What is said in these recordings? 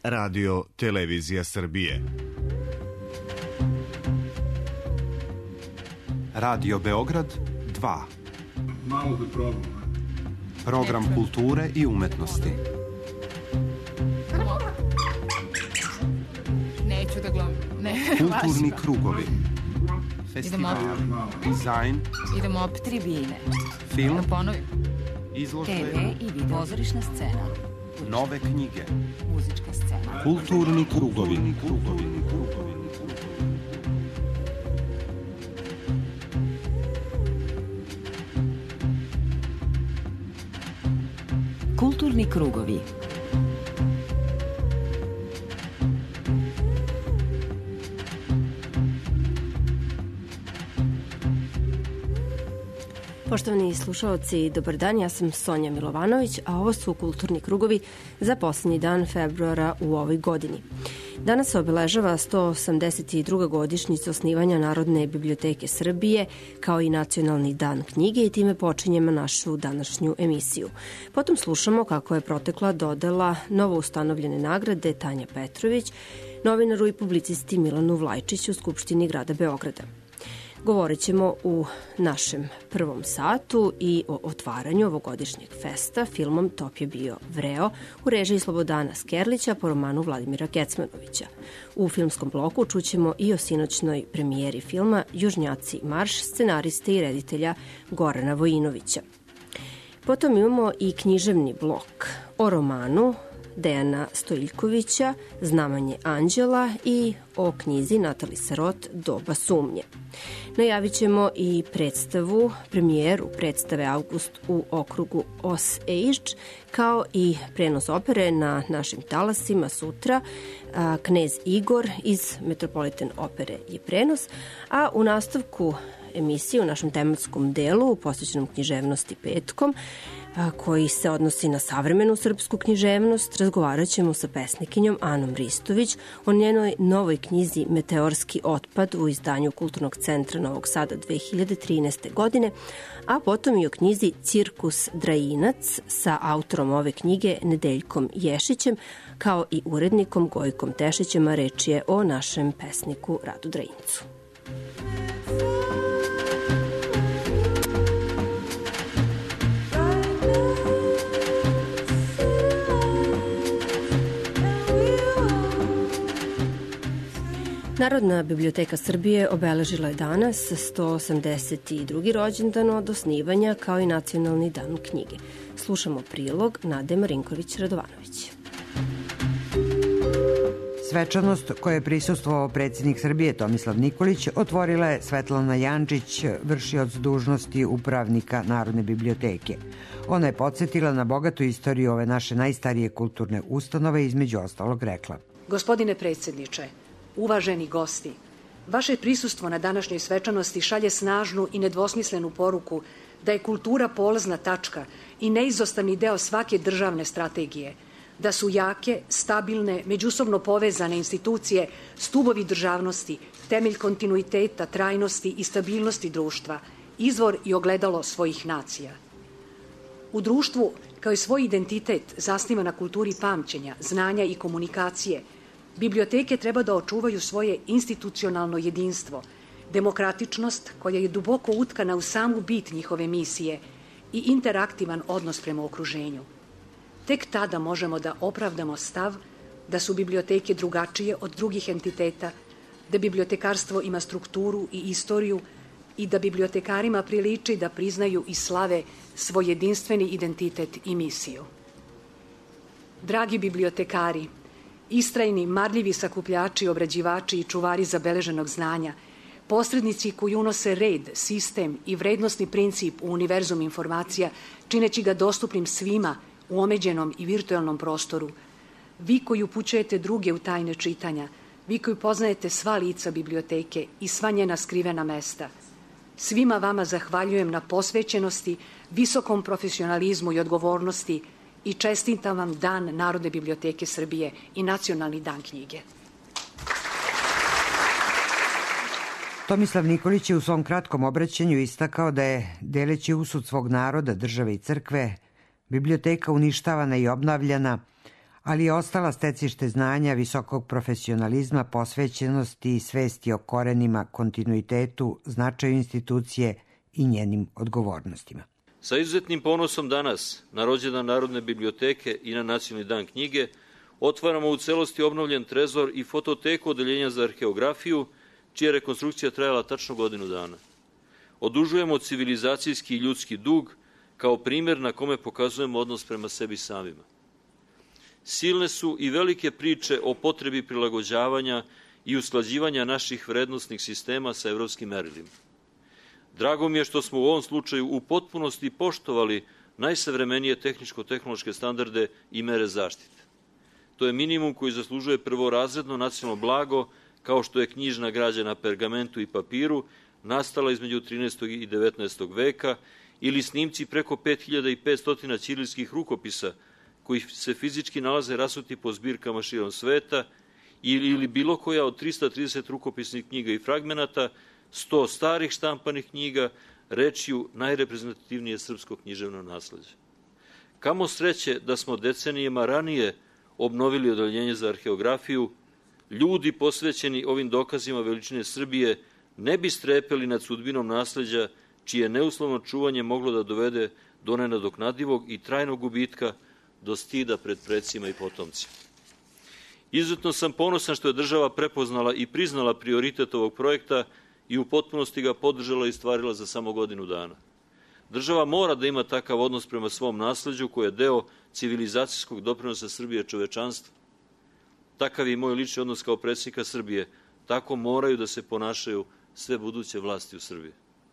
Radio Televizija Srbije. Radio Beograd 2. Malo da probam. Program kulture i umetnosti. Neću da glumim. Kulturni krugovi. Festival, dizajn. Idemo opet tribine. Film. Da ponovim. Izložbe. TV i video. Pozorišna scena. Nove knjige. Muzička scena. Kulturni krugovi. Kulturni krugovi. Poštovani slušaoci, dobar dan, ja sam Sonja Milovanović, a ovo su Kulturni krugovi za poslednji dan februara u ovoj godini. Danas se obeležava 182. godišnjica osnivanja Narodne biblioteke Srbije, kao i Nacionalni dan knjige, i time počinjemo našu današnju emisiju. Potom slušamo kako je protekla dodela novo ustanovljene nagrade Tanja Petrović, novinaru i publicisti Milanu Vlajčiću u Skupštini grada Beograda. Govorit ćemo u našem prvom satu i o otvaranju ovogodišnjeg festa filmom Top je bio vreo u režiji Slobodana Skerlića po romanu Vladimira Kecmanovića. U filmskom bloku čućemo i o sinoćnoj premijeri filma Južnjaci marš scenariste i reditelja Gorana Vojinovića. Potom imamo i književni blok o romanu Dejana Stojiljkovića Znamenje anđela i o knjizi Natali Sarot Doba sumnje. Najavit ćemo i premijeru predstave August u okrugu Os Age, kao i prenos opere na našim talasima sutra. Knez Igor iz Metropolitan opere je prenos, a u nastavku emisije u našem tematskom delu posvećenom književnosti petkom, koji se odnosi na savremenu srpsku književnost, razgovarat ćemo sa pesnikinjom Anom Ristović o njenoj novoj knjizi Meteorski otpad u izdanju Kulturnog centra Novog Sada 2013. godine, a potom i o knjizi Cirkus Drajinac sa autorom ove knjige Nedeljkom Ješićem, kao i urednikom Gojkom Tešićem, a reč je o našem pesniku Radu Drajincu. Narodna biblioteka Srbije obeležila je danas 182. rođendan od osnivanja, kao i Nacionalni dan knjige. Slušamo prilog Nade Marinković-Radovanović. Svečanost koje je prisustvovao predsjednik Srbije Tomislav Nikolić otvorila je Svetlana Jančić, vršioc dužnosti upravnika Narodne biblioteke. Ona je podsjetila na bogatu istoriju ove naše najstarije kulturne ustanove, između ostalog rekla: Gospodine predsjedniče, uvaženi gosti, vaše prisustvo na današnjoj svečanosti šalje snažnu i nedvosmislenu poruku da je kultura polazna tačka i neizostavni deo svake državne strategije, da su jake, stabilne, međusobno povezane institucije stubovi državnosti, temelj kontinuiteta, trajnosti i stabilnosti društva, izvor i ogledalo svojih nacija. U društvu, kao i svoj identitet zasniva na kulturi pamćenja, znanja i komunikacije, biblioteke treba da očuvaju svoje institucionalno jedinstvo, demokratičnost koja je duboko utkana u samu bit njihove misije i interaktivan odnos prema okruženju. Tek tada možemo da opravdamo stav da su biblioteke drugačije od drugih entiteta, da bibliotekarstvo ima strukturu i istoriju i da bibliotekarima priliči da priznaju i slave svoj jedinstveni identitet i misiju. Dragi bibliotekari, istrajni, marljivi sakupljači, obrađivači i čuvari zabeleženog znanja, posrednici koji unose red, sistem i vrednosni princip u univerzum informacija, čineći ga dostupnim svima u omeđenom i virtualnom prostoru, vi koji upućujete druge u tajne čitanja, vi koji poznajete sva lica biblioteke i sva njena skrivena mesta, svima vama zahvaljujem na posvećenosti, visokom profesionalizmu i odgovornosti i čestitam vam Dan Narodne biblioteke Srbije i Nacionalni dan knjige. Tomislav Nikolić je u svom kratkom obraćanju istakao da je, deleći usud svog naroda, države i crkve, biblioteka uništavana i obnavljana, ali je ostala stecište znanja, visokog profesionalizma, posvećenosti i svesti o korenima, kontinuitetu, značaju institucije i njenim odgovornostima. Sa izuzetnim ponosom danas, na rođendan Narodne biblioteke i na Nacionalni dan knjige, otvaramo u celosti obnovljen trezor i fototeku Odeljenja za arheografiju, čija rekonstrukcija trajala tačno godinu dana. Odužujemo civilizacijski i ljudski dug kao primjer na kome pokazujemo odnos prema sebi samima. Silne su i velike priče o potrebi prilagođavanja i usklađivanja naših vrednostnih sistema sa evropskim merilima. Drago mi je što smo u ovom slučaju u potpunosti poštovali najsavremenije tehničko-tehnološke standarde i mere zaštite. To je minimum koji zaslužuje prvorazredno nacionalno blago, kao što je knjižna građa na pergamentu i papiru, nastala između 13. i 19. veka, ili snimci preko 5500 ćirilskih rukopisa, koji se fizički nalaze rasuti po zbirkama širom sveta, ili bilo koja od 330 rukopisnih knjiga i fragmenata, 100 starih štampanih knjiga, rečju najreprezentativnije srpsko književno nasleđe. Kamo sreće da smo decenijama ranije obnovili Odeljenje za arheografiju, ljudi posvećeni ovim dokazima veličine Srbije ne bi strepeli nad sudbinom nasleđa, čije neuslovno čuvanje moglo da dovede do nenadoknadivog i trajnog gubitka, do stida pred precima i potomcima. Izuzetno sam ponosan što je država prepoznala i priznala prioritet ovog projekta i u potpunosti ga podržala i stvarila za samo godinu dana. Država mora da ima takav odnos prema svom nasleđu koji je deo civilizacijskog doprinosa Srbije čovečanstva. Takav je i moj lični odnos kao predsjednika Srbije. Tako moraju da se ponašaju sve buduće vlasti u Srbiji.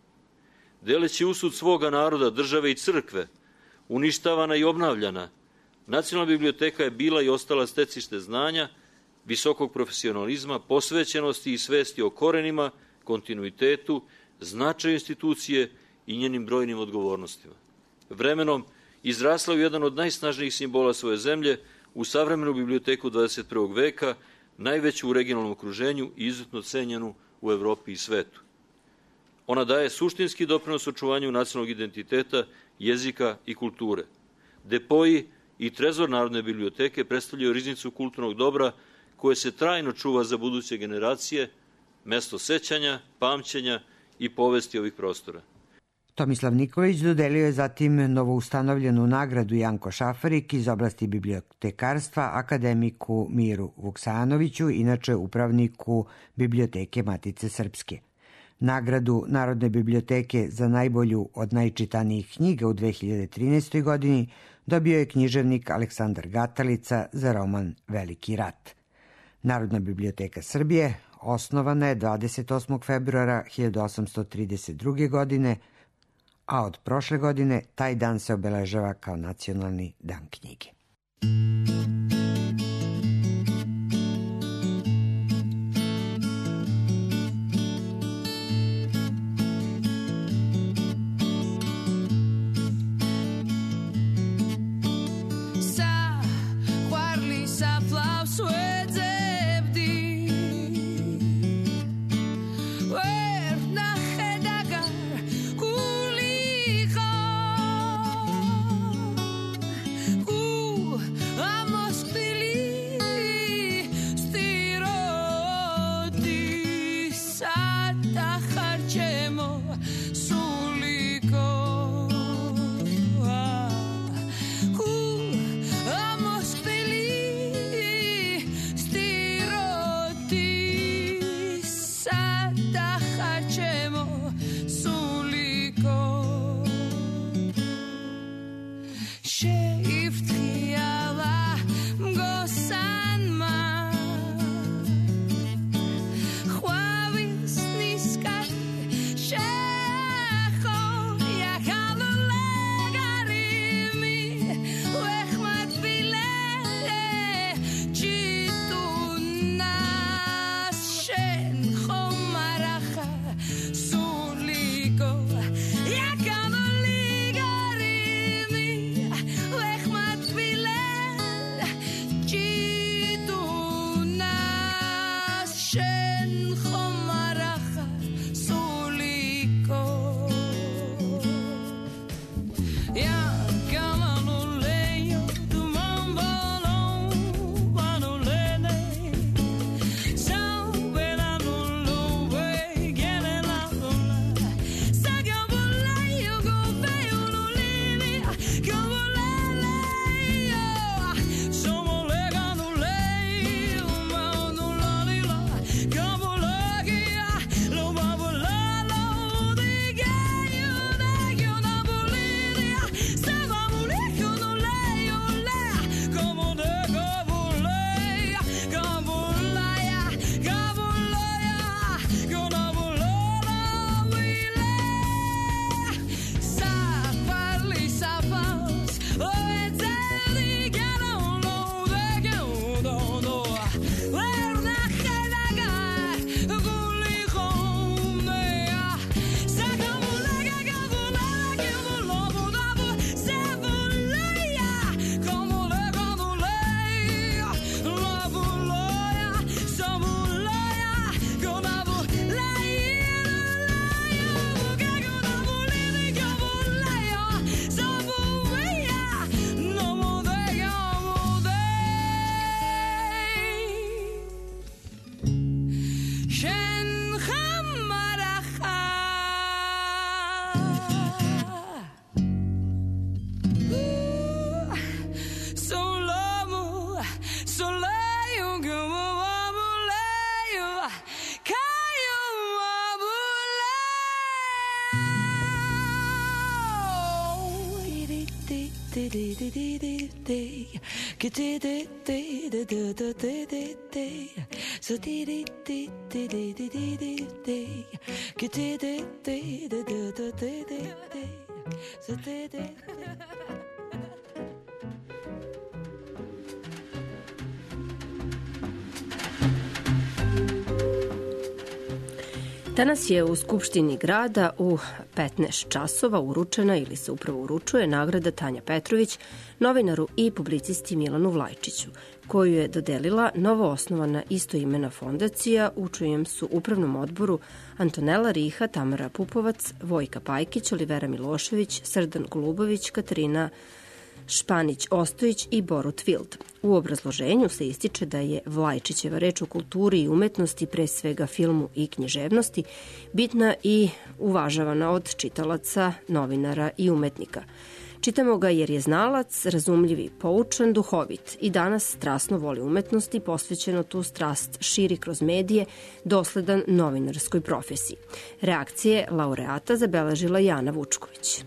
Deleći usud svoga naroda, države i crkve, uništavana i obnavljana, Nacionalna biblioteka je bila i ostala stecište znanja, visokog profesionalizma, posvećenosti i svesti o korenima, kontinuitetu, značaju institucije i njenim brojnim odgovornostima. Vremenom izrasla u jedan od najsnažnijih simbola svoje zemlje, u savremenu biblioteku 21. veka, najveću u regionalnom okruženju i izuzetno cenjenu u Evropi i svetu. Ona daje suštinski doprinos očuvanju nacionalnog identiteta, jezika i kulture. Depoji i trezor Narodne biblioteke predstavljaju riznicu kulturnog dobra koje se trajno čuva za buduće generacije, mesto sećanja, pamćenja i povesti ovih prostora. Tomislav Nikolić dodelio je zatim novoustanovljenu nagradu Janko Šafarik iz oblasti bibliotekarstva akademiku Miru Vuksanoviću, inače upravniku Biblioteke Matice Srpske. Nagradu Narodne biblioteke za najbolju od najčitanijih knjiga u 2013. godini dobio je književnik Aleksandar Gatalica za roman Veliki rat. Narodna biblioteka Srbije osnovana je 28. februara 1832. godine, a od prošle godine taj dan se obeležava kao Nacionalni dan knjige. Danas je u Skupštini grada u 15 časova uručena ili se upravo uručuje nagrada Tanja Petrović, novinaru i publicisti Milanu Vlajčiću, koju je dodelila novoosnovana istoimena fondacija u čijem su upravnom odboru Antonela Riha, Tamara Pupovac, Vojka Pajkić, Olivera Milošević, Srdan Golubović, Katarina Španić-Ostojić i Borut Vild. U obrazloženju se ističe da je Vlajčićeva reč o kulturi i umetnosti, pre svega filmu i književnosti, bitna i uvažavana od čitalaca, novinara i umetnika. Čitamo ga jer je znalac, razumljiv i poučan, duhovit i danas strasno voli umetnost i posvećeno tu strast širi kroz medije, dosledan novinarskoj profesiji. Reakcije laureata zabeležila Jana Vučković.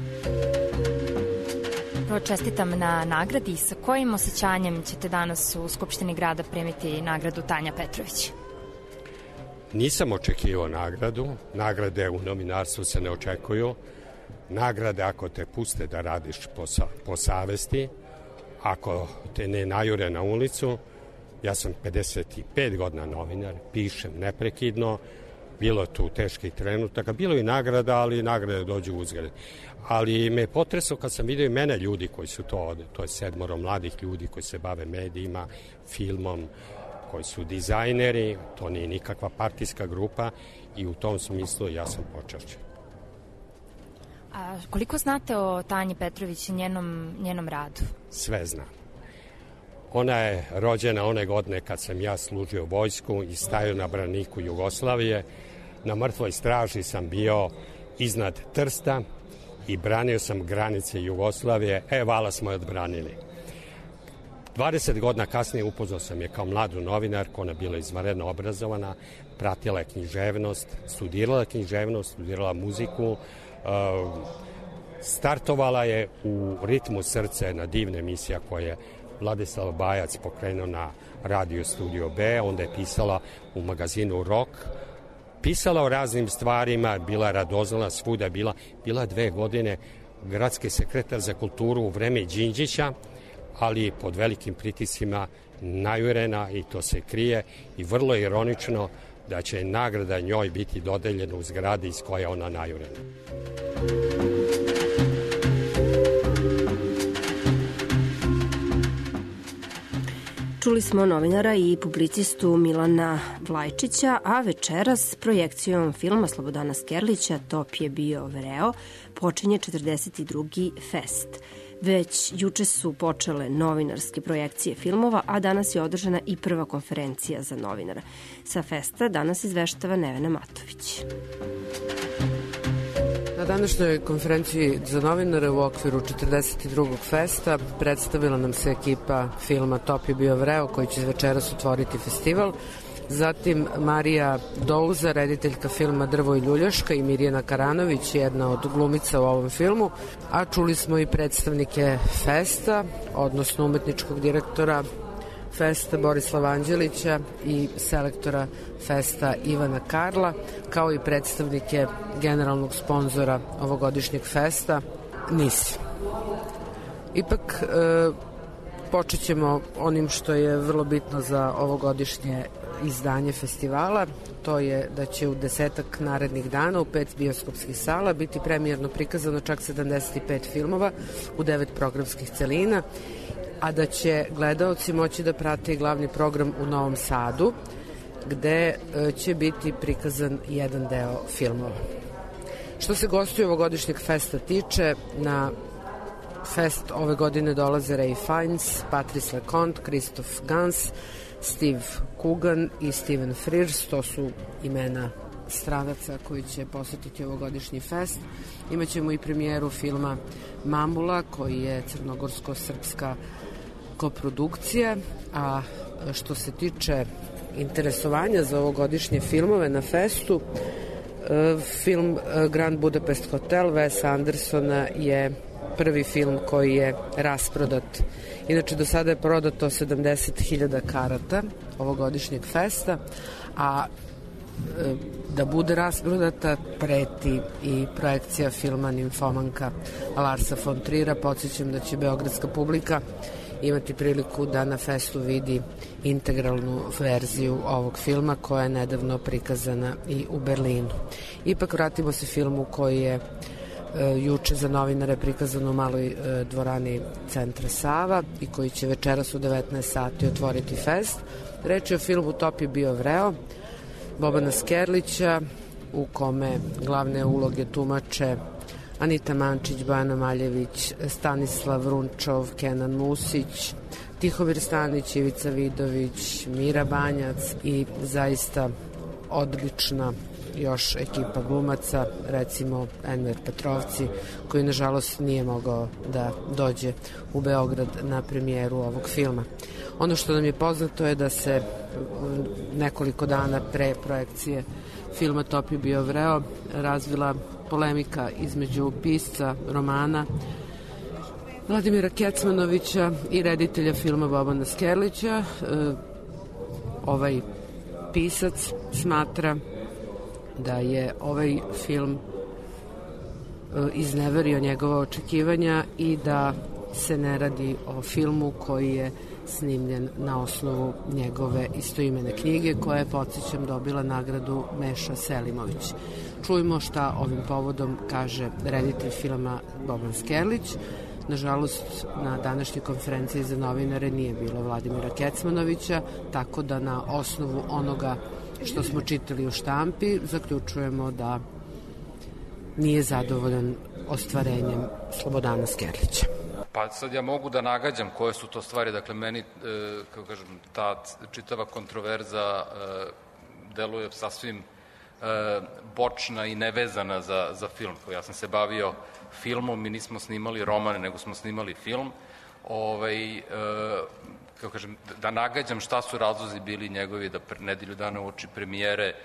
Čestitam na nagradi. Sa kojim osjećanjem ćete danas u Skupštini grada primiti nagradu Tanja Petrović? Nisam očekivao nagradu. Nagrade u novinarstvu se ne očekuju. Nagrade ako te puste da radiš po savesti, ako te ne najure na ulicu. Ja sam 55 godina novinar, pišem neprekidno, bilo tu teških trenutaka, bilo i nagrada, ali nagrade dođu uzgled. Ali me je potresao kad sam vidio i mene ljudi koji su to je 7 mladih ljudi koji se bave medijima, filmom, koji su dizajneri, to nije nikakva partijska grupa i u tom smislu ja sam počašćen. A koliko znate o Tanji Petrović i njenom radu? Sve znam. Ona je rođena one godine kad sam ja služio vojsku i stajao na braniku Jugoslavije. Na mrtvoj straži sam bio iznad Trsta i branio sam granice Jugoslavije. Vala smo je odbranili. 20 godina kasnije upoznao sam je kao mladu novinarku, ona je bila izvanredno obrazovana, pratila je književnost, studirala muziku, startovala je u Ritmu srce, na divna emisija koja je Vladislav Bajac pokrenuo na Radio Studio B, onda je pisala u magazinu Rock, pisala o raznim stvarima, bila radoznala svuda, bila 2 godine gradski sekretar za kulturu u vreme Đinđića, ali pod velikim pritiscima najurena i to se krije i vrlo ironično da će nagrada njoj biti dodeljena u zgradi iz koje ona najurena. Čuli smo novinara i publicistu Milana Vlajčića, a večeras projekcijom filma Slobodana Skerlića Top je bio vreo počinje 42. fest. Već juče su počele novinarske projekcije filmova, a danas je održana i prva konferencija za novinara. Sa festa danas izveštava Nevena Matović. Na današnjoj konferenciji za novinare u okviru 42. festa predstavila nam se ekipa filma Top je bio vreo koji će večeras otvoriti festival. Zatim Marija Douza, rediteljka filma Drvo i ljuljaška i Mirjana Karanović, jedna od glumica u ovom filmu, a čuli smo i predstavnike festa, odnosno umetničkog direktora festa Borislava Anđelića i selektora festa Ivana Karla, kao i predstavnike generalnog sponzora ovogodišnjeg festa NIS. Ipak počet ćemo onim što je vrlo bitno za ovogodišnje izdanje festivala, to je da će u 10 narednih dana u 5 bioskopskih sala biti premijerno prikazano čak 75 filmova u 9 programskih celina, a da će gledaoci moći da prate i glavni program u Novom Sadu, gde će biti prikazan jedan deo filmova. Što se gostiju ovogodišnjeg festa tiče, na fest ove godine dolaze Ray Fiennes, Patrice Leconte, Christophe Gans, Steve Coogan i Steven Frears, to su imena stradaca koji će posetiti ovogodišnji fest. Imaćemo i premijeru filma Mamula, koji je crnogorsko-srpska koprodukcija, a što se tiče interesovanja za ovogodišnje filmove na festu, Film Grand Budapest Hotel Wesa Andersona je prvi film koji je rasprodat. Inače, do sada je prodato 70.000 karata ovogodišnjeg festa, a da bude rasprodata preti i projekcija filma Nimfomanka Larsa von Trira. Podsjećam da će beogradska publika imati priliku da na festu vidi integralnu verziju ovog filma koja je nedavno prikazana i u Berlinu. Ipak vratimo se filmu koji je juče za novinare prikazan u maloj dvorani Centra Sava i koji će večeras u 19 sati otvoriti fest. Reč je o filmu Top je bio vreo Bobana Skerlića, u kome glavne uloge tumače Anita Mančić, Bojana Maljević, Stanislav Runčov, Kenan Musić, Tihomir Stanić, Ivica Vidović, Mira Banjac i zaista odlična još ekipa glumaca, recimo Enver Petrovci, koji nažalost nije mogao da dođe u Beograd na premijeru ovog filma. Ono što nam je poznato je da se nekoliko dana pre projekcije filma Top je bio vreo razvila polemika između pisca romana Vladimira Kecmanovića i reditelja filma Bobana Skerlića. Ovaj pisac smatra da je ovaj film izneverio njegova očekivanja i da se ne radi o filmu koji je snimljen na osnovu njegove istoimene knjige koja je, podsjećam, dobila nagradu Meša Selimović. Čujmo šta ovim povodom kaže reditelj filma Boban Skerlić. Nažalost, na današnjoj konferenciji za novinare nije bilo Vladimira Kecmanovića, tako da na osnovu onoga što smo čitali u štampi zaključujemo da nije zadovoljan ostvarenjem Slobodana Skerlića. Pa sad ja mogu da nagađam koje su to stvari, dakle meni, kako kažem, ta čitava kontroverza deluje sasvim bočna i nevezana za film. Ja sam se bavio filmom, mi nismo snimali romane, nego smo snimali film. Kako kažem, da nagađam šta su razlozi bili njegovi da nedelju dana uoči premijere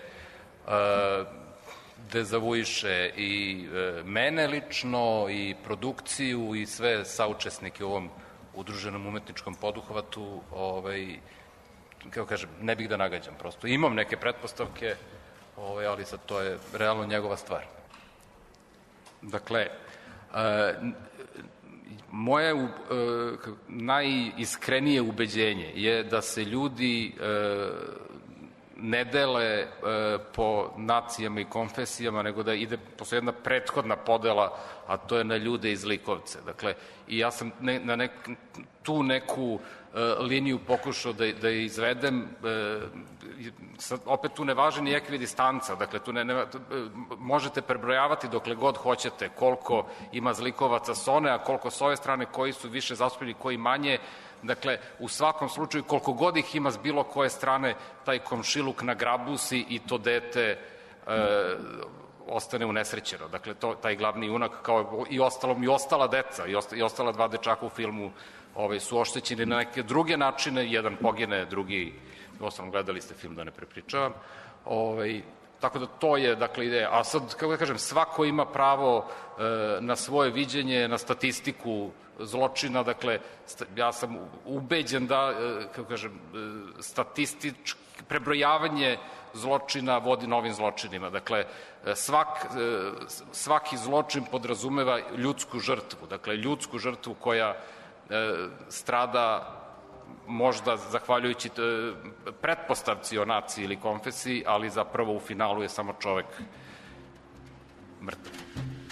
dezavuiše i mene lično i produkciju i sve saučesnike u ovom udruženom umetničkom poduhvatu, kako kažem, ne bih da nagađam prosto. Imam neke pretpostavke, ali sad to je realno njegova stvar. Dakle, moje najiskrenije ubeđenje je da se ljudi ne dele po nacijama i konfesijama, nego da postoji jedna prethodna podela, a to je na ljude i zlikovce. Dakle, i ja sam na tu neku liniju pokušao da izvedem, opet tu ne važi ni ekvidistanca, dakle, tu možete prebrojavati dokle god hoćete koliko ima zlikovaca s one, a koliko s ove strane, koji su više zastupljeni, koji manje. Dakle, u svakom slučaju, koliko god ih ima s bilo koje strane, taj komšiluk nagrabusi i to dete ostane unesrećeno. Dakle, taj glavni junak, kao i ostala deca, i ostala dva dečaka u filmu su oštećeni na neke druge načine, jedan pogine, drugi, ostalom gledali ste film, da ne prepričavam. Tako da to je, dakle, ideja. A sad, kako da kažem, svako ima pravo na svoje viđenje, na statistiku zločina, dakle, ja sam ubeđen da, kako kažem, statistički prebrojavanje zločina vodi novim zločinima. Dakle, svaki zločin podrazumeva ljudsku žrtvu, dakle, ljudsku žrtvu koja strada možda zahvaljujući pretpostavci o naciji ili konfesiji, ali zapravo u finalu je samo čovek mrtav.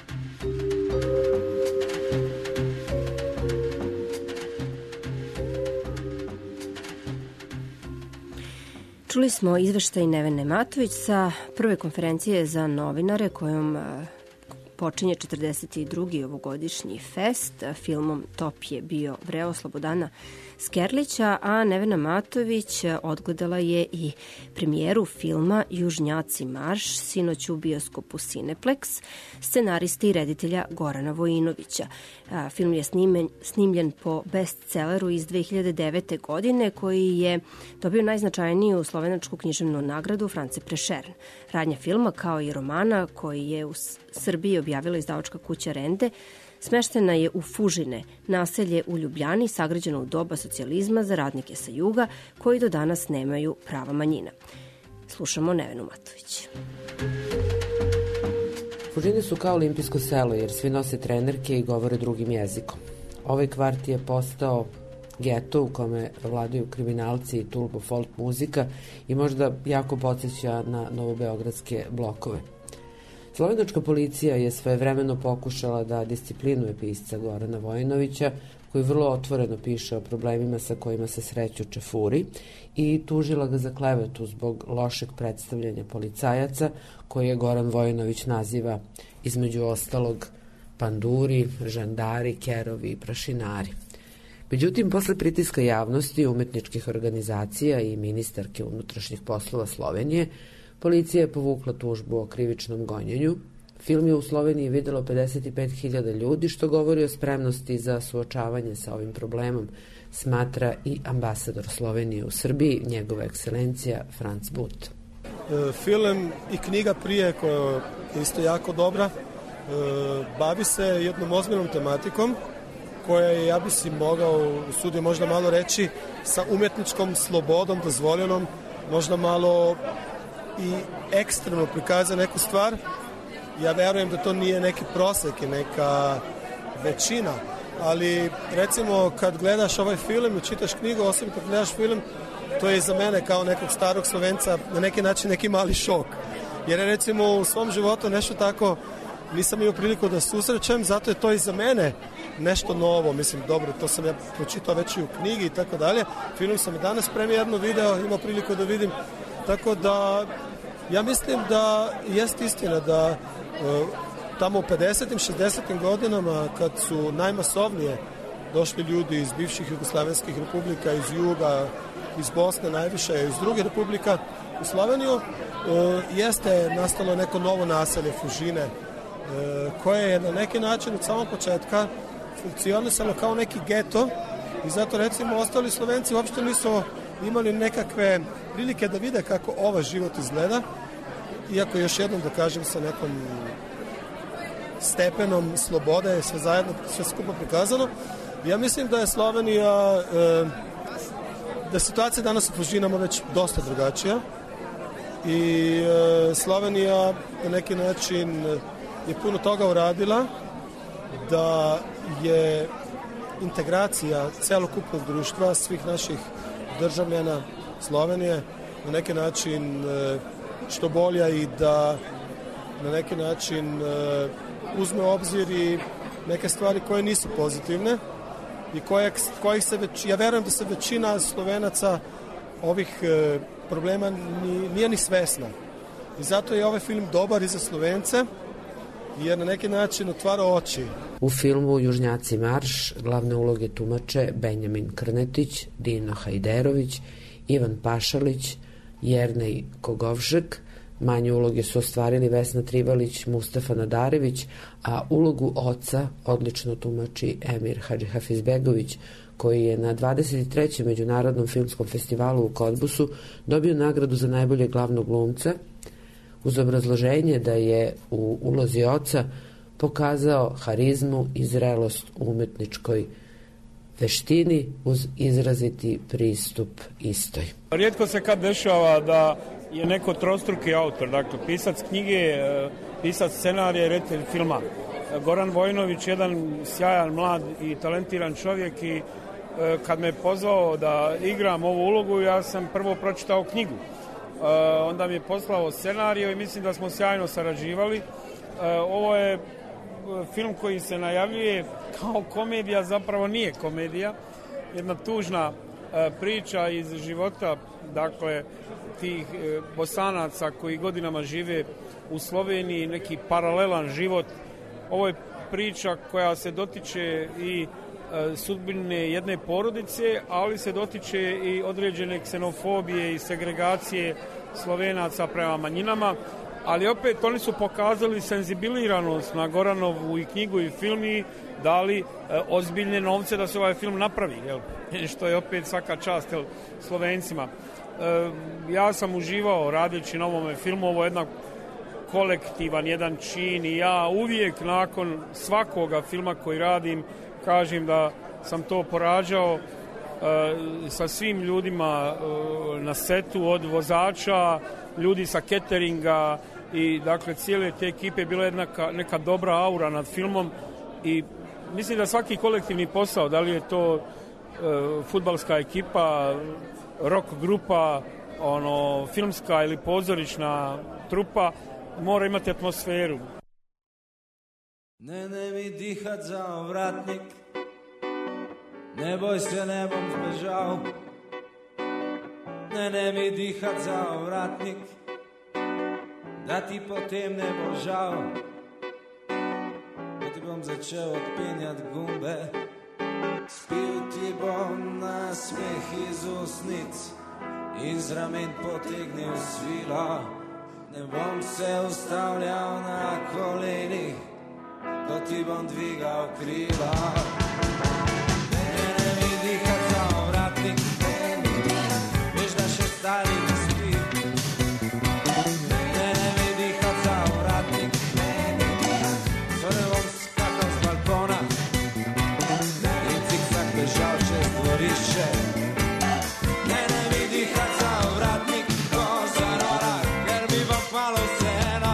Čuli smo izveštaj Nevene Matović sa prve konferencije za novinare kojom počinje 42. ovogodišnji fest. Filmom Top je bio vreo Slobodana Skerlića, a Nevena Matović odgledala je i premijeru filma Južnjaci marš, sinoć u bioskopu Cineplex, scenariste i reditelja Gorana Vojinovića. Film je snimljen po bestselleru iz 2009. godine, koji je dobio najznačajniju slovenačku književnu nagradu France Prešern. Radnja filma, kao i romana koji je u Srbiji objavila izdavačka kuća Rende, smeštena je u Fužine, naselje u Ljubljani, sagrađeno u doba socijalizma za radnike sa juga, koji do danas nemaju prava manjina. Slušamo Nevenu Matović. Fužine su kao olimpijsko selo, jer svi nose trenerke i govore drugim jezikom. Ovaj kvart je postao geto u kome vladaju kriminalci i turbo folk muzika i možda jako podsjeća na novobeogradske blokove. Slovenačka policija je svojevremeno pokušala da disciplinuje pisca Gorana Vojinovića, koji vrlo otvoreno piše o problemima sa kojima se sreću čefuri, i tužila ga za klevetu zbog lošeg predstavljanja policajaca, koje Goran Vojinović naziva, između ostalog, panduri, žandari, kerovi i prašinari. Međutim, posle pritiska javnosti, umetničkih organizacija i ministarke unutrašnjih poslova Slovenije, policija je povukla tužbu o krivičnom gonjenju. Film je u Sloveniji videlo 55.000 ljudi, što govori o spremnosti za suočavanje sa ovim problemom, smatra i ambasador Slovenije u Srbiji, njegova ekscelencija Franc But. Film i knjiga prije, koja je isto jako dobra, bavi se jednom ozbiljnom tematikom, koja je, ja bi si mogao usudio možda malo reći, sa umetničkom slobodom dozvoljenom, možda malo i ekstremno prikaza neku stvar. Ja verujem da to nije neki prosek i neka većina, ali recimo kad gledaš ovaj film i čitaš knjigu, osobno kad gledaš film, to je za mene kao nekog starog Slovenca na neki način neki mali šok. Jer je recimo u svom životu nešto tako nisam imao priliku da susrećem, zato je to i za mene nešto novo. Mislim, dobro, to sam ja pročitao već i u knjigi i tako dalje. Film sam i danas premijerno video, imao priliku da vidim. Tako da, ja mislim da jest istina da tamo u 50. 60. godinama, kad su najmasovnije došli ljudi iz bivših jugoslavenskih republika, iz juga, iz Bosne najviše, iz drugih republika u Sloveniju, jeste nastalo neko novo naselje Fužine, koje je na neki način od samog početka funkcionisalo kao neki geto i zato recimo ostali Slovenci uopšte nisu imali nekakve prilike da vide kako ovaj život izgleda, iako još jednom da kažem sa nekom stepenom slobode je sve zajedno, sve skupo prikazano. Ja mislim da je Slovenija, da situacija danas u Fužinama već dosta drugačija i Slovenija na neki način je puno toga uradila, da je integracija celokupnog društva, svih naših državljana Slovenije na neki način što bolja i da na neki način uzme u obzir i neke stvari koje nisu pozitivne i kojih se već, ja verujem da se većina Slovenaca ovih problema nije ni svesna. I zato je ovaj film dobar i za Slovence, jer na neki način otvara oči. U filmu Južnjaci marš glavne uloge tumače Benjamin Krnetić, Dino Hajderović, Ivan Pašalić, Jernej Kogovšek. Manje uloge su ostvarili Vesna Trivalić, Mustafa Nadarević, a ulogu oca odlično tumači Emir Hadžihafizbegović, koji je na 23. Međunarodnom filmskom festivalu u Kodbusu dobio nagradu za najbolje glavnog glumca, uz obrazloženje da je u ulozi oca pokazao harizmu i zrelost u umetničkoj veštini uz izraziti pristup istoj. Rijetko se kad dešava da je neko trostruki autor, dakle pisac knjige, pisac scenarija i reditelj filma. Goran Vojinović, jedan sjajan, mlad i talentiran čovjek, i kad me pozvao da igram ovu ulogu, ja sam prvo pročitao knjigu. Onda mi je poslao scenariju i mislim da smo sjajno sarađivali. Ovo je film koji se najavljuje kao komedija, zapravo nije komedija. Jedna tužna priča iz života, dakle, tih Bosanaca koji godinama žive u Sloveniji, neki paralelan život ovo je priča koja se dotiče i sudbine jedne porodice, ali se dotiče i određene ksenofobije i segregacije Slovenaca prema manjinama, ali opet oni su pokazali senzibiliranost na Goranovu i knjigu i film i dali ozbiljne novce da se ovaj film napravi, što je opet svaka čast Slovencima. Ja sam uživao radeći na ovome filmu, ovo je jedna kolektivan jedan čin i ja uvijek nakon svakoga filma koji radim kažem da sam to porađao sa svim ljudima na setu, od vozača, ljudi sa cateringa i dakle cijele te ekipe je bila neka dobra aura nad filmom i mislim da svaki kolektivni posao, da li je to fudbalska ekipa, rock grupa, filmska ili pozorišna trupa, mora imati atmosferu. Ne mi dihat za ovratnik, ne boj se, ne bom zbežal. Ne mi dihat za ovratnik, da ti potem ne bo žal. Da ti bom začel odpenjat gumbe, spil ti bom na smeh iz usnic, iz ramen potegnil svila. Ne bom se ustavljal na kolenih, ko ti bom dvigal krila. Ne mi dihat za ovratnik, veš da še stari ne spi. Ne mi dihat za ovratnik, to ne bom skakal z balkona in cikcak bežal čez dvorišče. Ne mi dihat za ovratnik, ko za nora, ker mi bom malo vseeno.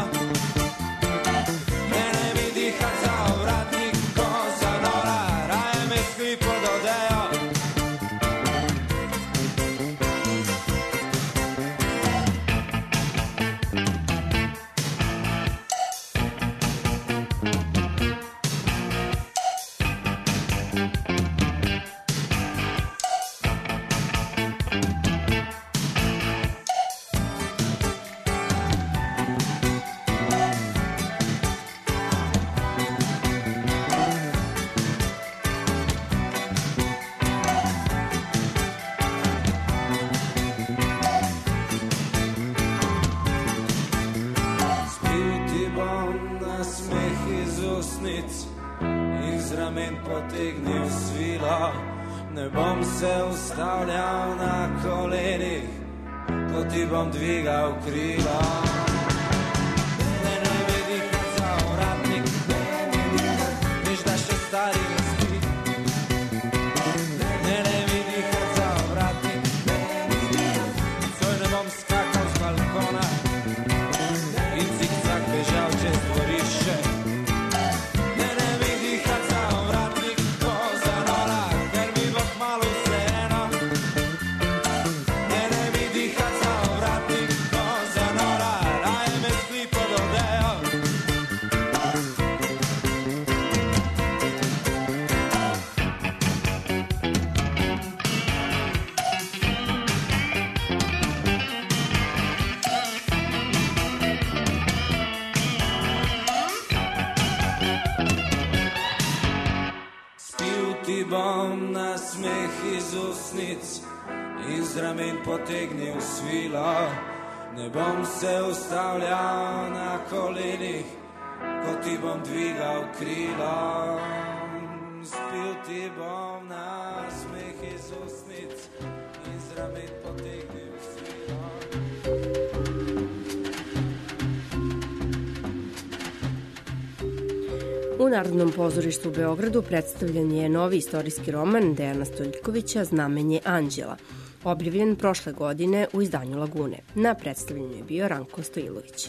Ne mi dihat za ovratnik, ko za nora, raje me skri pod odejo. Potegnil svilo, ne bom se ustavljal na kolenih, ko ti bom dvigal krila. Ne mi dihat za ovratnik, veš da še stari ne spi. Ne mi dihat za ovratnik, nocoj ne bom skakal z balkona in cikcak bežal čez dvorišče. Na smeh iz usnic, iz ramen potegnil svila. Ne bom se ustavljal na kolenih, ko ti bom dvigal krila. Spil ti bom na smeh iz usnic, iz ramen potegnil svila. U Narodnom pozorištu u Beogradu predstavljen je novi istorijski roman Dejana Stojiljkovića Znamenje anđela, objavljen prošle godine u izdanju Lagune. Na predstavljanju je bio Ranko Stojilović.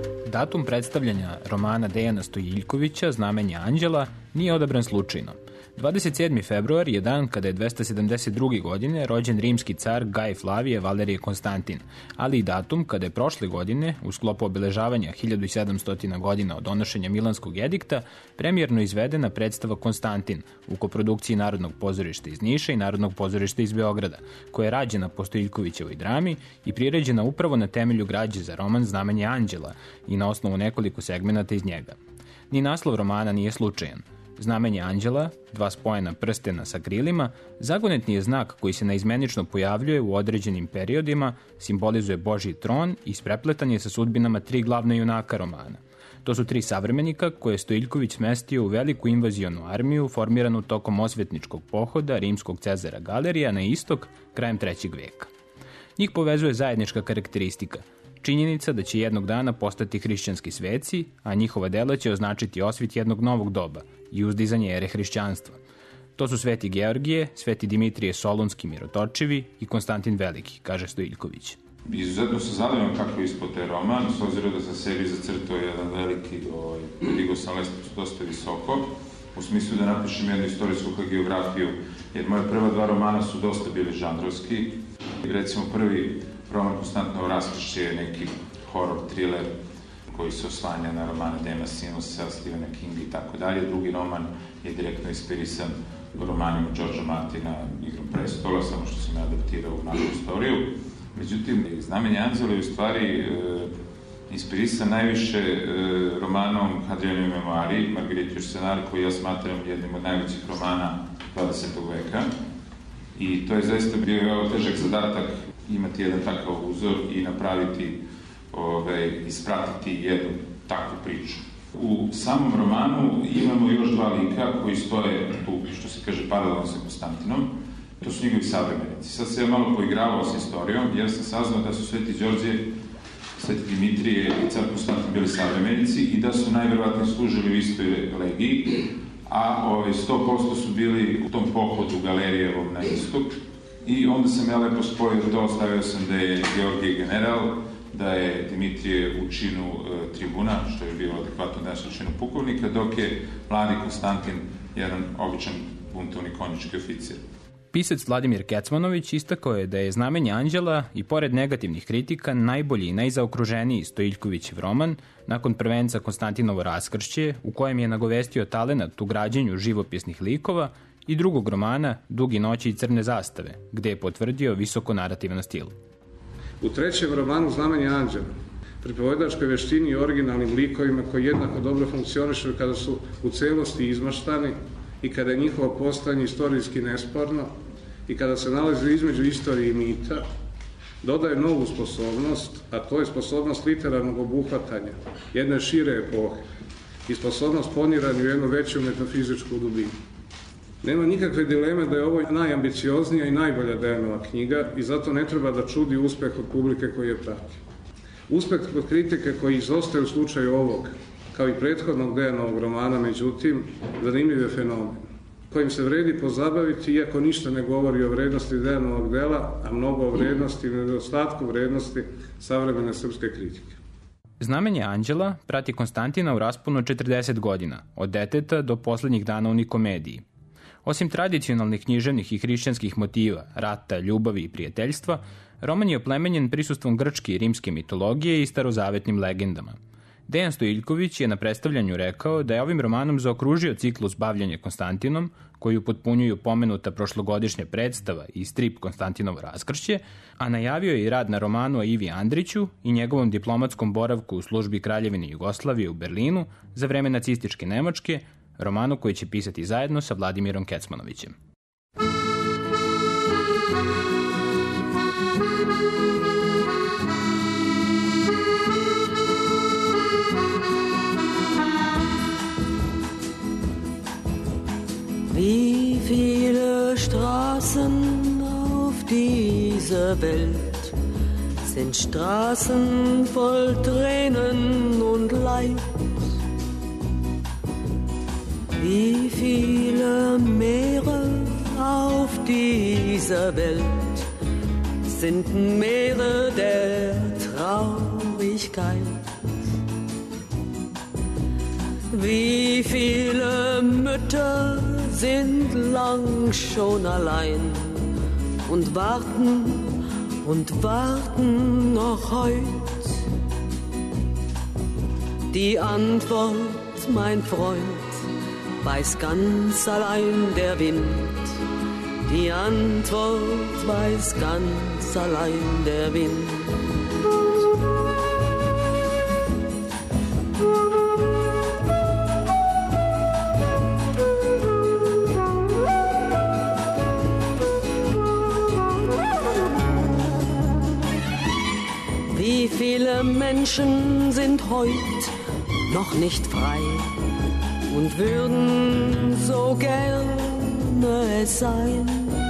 Datum predstavljanja romana Dejana Stojiljkovića Znamenje anđela nije odabran slučajno. 27. februar je dan kada je 272. godine rođen rimski car Gaj Flavije Valerije Konstantin, ali i datum kada je prošle godine, u sklopu obeležavanja 1700 godina od donošenja Milanskog edikta, premijerno izvedena predstava Konstantin u koprodukciji Narodnog pozorišta iz Niša i Narodnog pozorišta iz Beograda, koja je rađena po Stojiljkovićevoj drami i priređena upravo na temelju građe za roman Znamenje anđela i na osnovu nekoliko segmenata iz njega. Ni naslov romana nije slučajan. Znamenje anđela, dva spojena prstena sa krilima, zagonetni je znak koji se naizmenično pojavljuje u određenim periodima, simbolizuje Božji tron i isprepletan je sa sudbinama tri glavna junaka romana. To su tri savremenika koje je Stojiljković smestio u veliku invazionu armiju formiranu tokom osvetničkog pohoda rimskog Cezara Galerija na istok krajem 3. veka. Njih povezuje zajednička karakteristika – činjenica da će jednog dana postati hrišćanski sveci, a njihova dela će označiti osvit jednog novog doba i uzdizanje ere hrišćanstva. To su Sveti Georgije, Sveti Dimitrije Solunski Mirotočivi i Konstantin Veliki, kaže Stojiljković. Izuzetno se zadovoljam kako je ispod taj roman, s obzirom da sam sebi zacrtao jedan veliki, digao sam lestvicu dosta visoko, u smislu da napišem jednu istorijsku geografiju, jer moje prva dva romana su dosta bili žanrovski. Recimo prvi roman Konstantinovo raskršće je neki horror, thriller koji se oslanja na romane Dema Sinusa, Stephena Kinga i tako dalje. Drugi roman je direktno inspirisan romanima Đorđa Martina, Igrom prestola, samo što sam adaptirao u našu istoriju. Međutim, Znamenje anđela je u stvari inspirisan najviše romanom Hadrianove memoari, Marguerite Yourcenar, koji ja smatram jednim od najvećih romana 20. veka. I to je zaista bio težak zadatak imati jedan takav uzor i napraviti, ispratiti jednu takvu priču. U samom romanu imamo još dva lika koji stoje tu, što se kaže, paralelno sa Konstantinom. To su njegovi savremenici. Sad se ja malo poigravao s istorijom, jer sam saznao da su Sveti Đorđe, Sveti Dimitrije i car Konstantin bili savremenici i da su najverovatnije služili u istoj legiji, a 100% su bili u tom pohodu Galerijevom na istok. I onda sam ja lepo spojio to, stavio sam da je Georgije general, da je Dimitrije u činu tribuna, što je bilo adekvatno danas u činu pukovnika, dok je mladi Konstantin jedan običan buntovni konjički oficir. Pisac Vladimir Kecmanović istakao je da je Znamenje anđela i pored negativnih kritika najbolji i najzaokruženiji Stojiljkovićev roman nakon prvenca Konstantinovo raskršće, u kojem je nagovestio talenat u građenju živopisnih likova, i drugog romana Dugi noći i crne zastave, gde je potvrdio visoko narativan stil. U trećem romanu Znamenje anđela, pripovedačkoj veštini i originalnim likovima koji jednako dobro funkcionišu kada su u celosti izmaštani i kada je njihovo postojanje istorijski nesporno i kada se nalazi između istorije i mita, dodaje novu sposobnost, a to je sposobnost literarnog obuhvatanja jedne šire epohe i sposobnost poniranja u jednu veću metafizičku dubinu. Nema nikakve dileme da je ovo najambicioznija i najbolja Dejanova knjiga i zato ne treba da čudi uspeh od publike koji je prati. Uspeh od kritike koji izostaje u slučaju ovog, kao i prethodnog Dejanovog romana, međutim, zanimljiv je fenomen, kojim se vredi pozabaviti, iako ništa ne govori o vrednosti Dejanovog dela, a mnogo o vrednosti i nedostatku vrednosti savremene srpske kritike. Znamenje anđela prati Konstantina u rasponu od 40 godina, od deteta do poslednjih dana u Nikomediji. Osim tradicionalnih književnih i hrišćanskih motiva, rata, ljubavi i prijateljstva, roman je oplemenjen prisustvom grčke i rimske mitologije i starozavetnim legendama. Dejan Stojiljković je na predstavljanju rekao da je ovim romanom zaokružio ciklus bavljanja Konstantinom, koji upotpunjuju pomenuta prošlogodišnja predstava i strip Konstantinovo raskršće, a najavio je i rad na romanu o Ivi Andriću i njegovom diplomatskom boravku u službi Kraljevine Jugoslavije u Berlinu za vreme nacističke Nemačke, romanu koji će pisati zajedno sa Vladimirom Kecmanovićem. Wie viele Straßen auf dieser Welt sind Straßen voll Tränen und Leid. Wie viele Meere auf dieser Welt sind Meere der Traurigkeit. Wie viele Mütter sind lang schon allein und warten noch heut. Die Antwort, mein Freund, weiß ganz allein der Wind. Die Antwort weiß ganz allein der Wind. Wie viele Menschen sind heut noch nicht frei und würden so gerne es sein.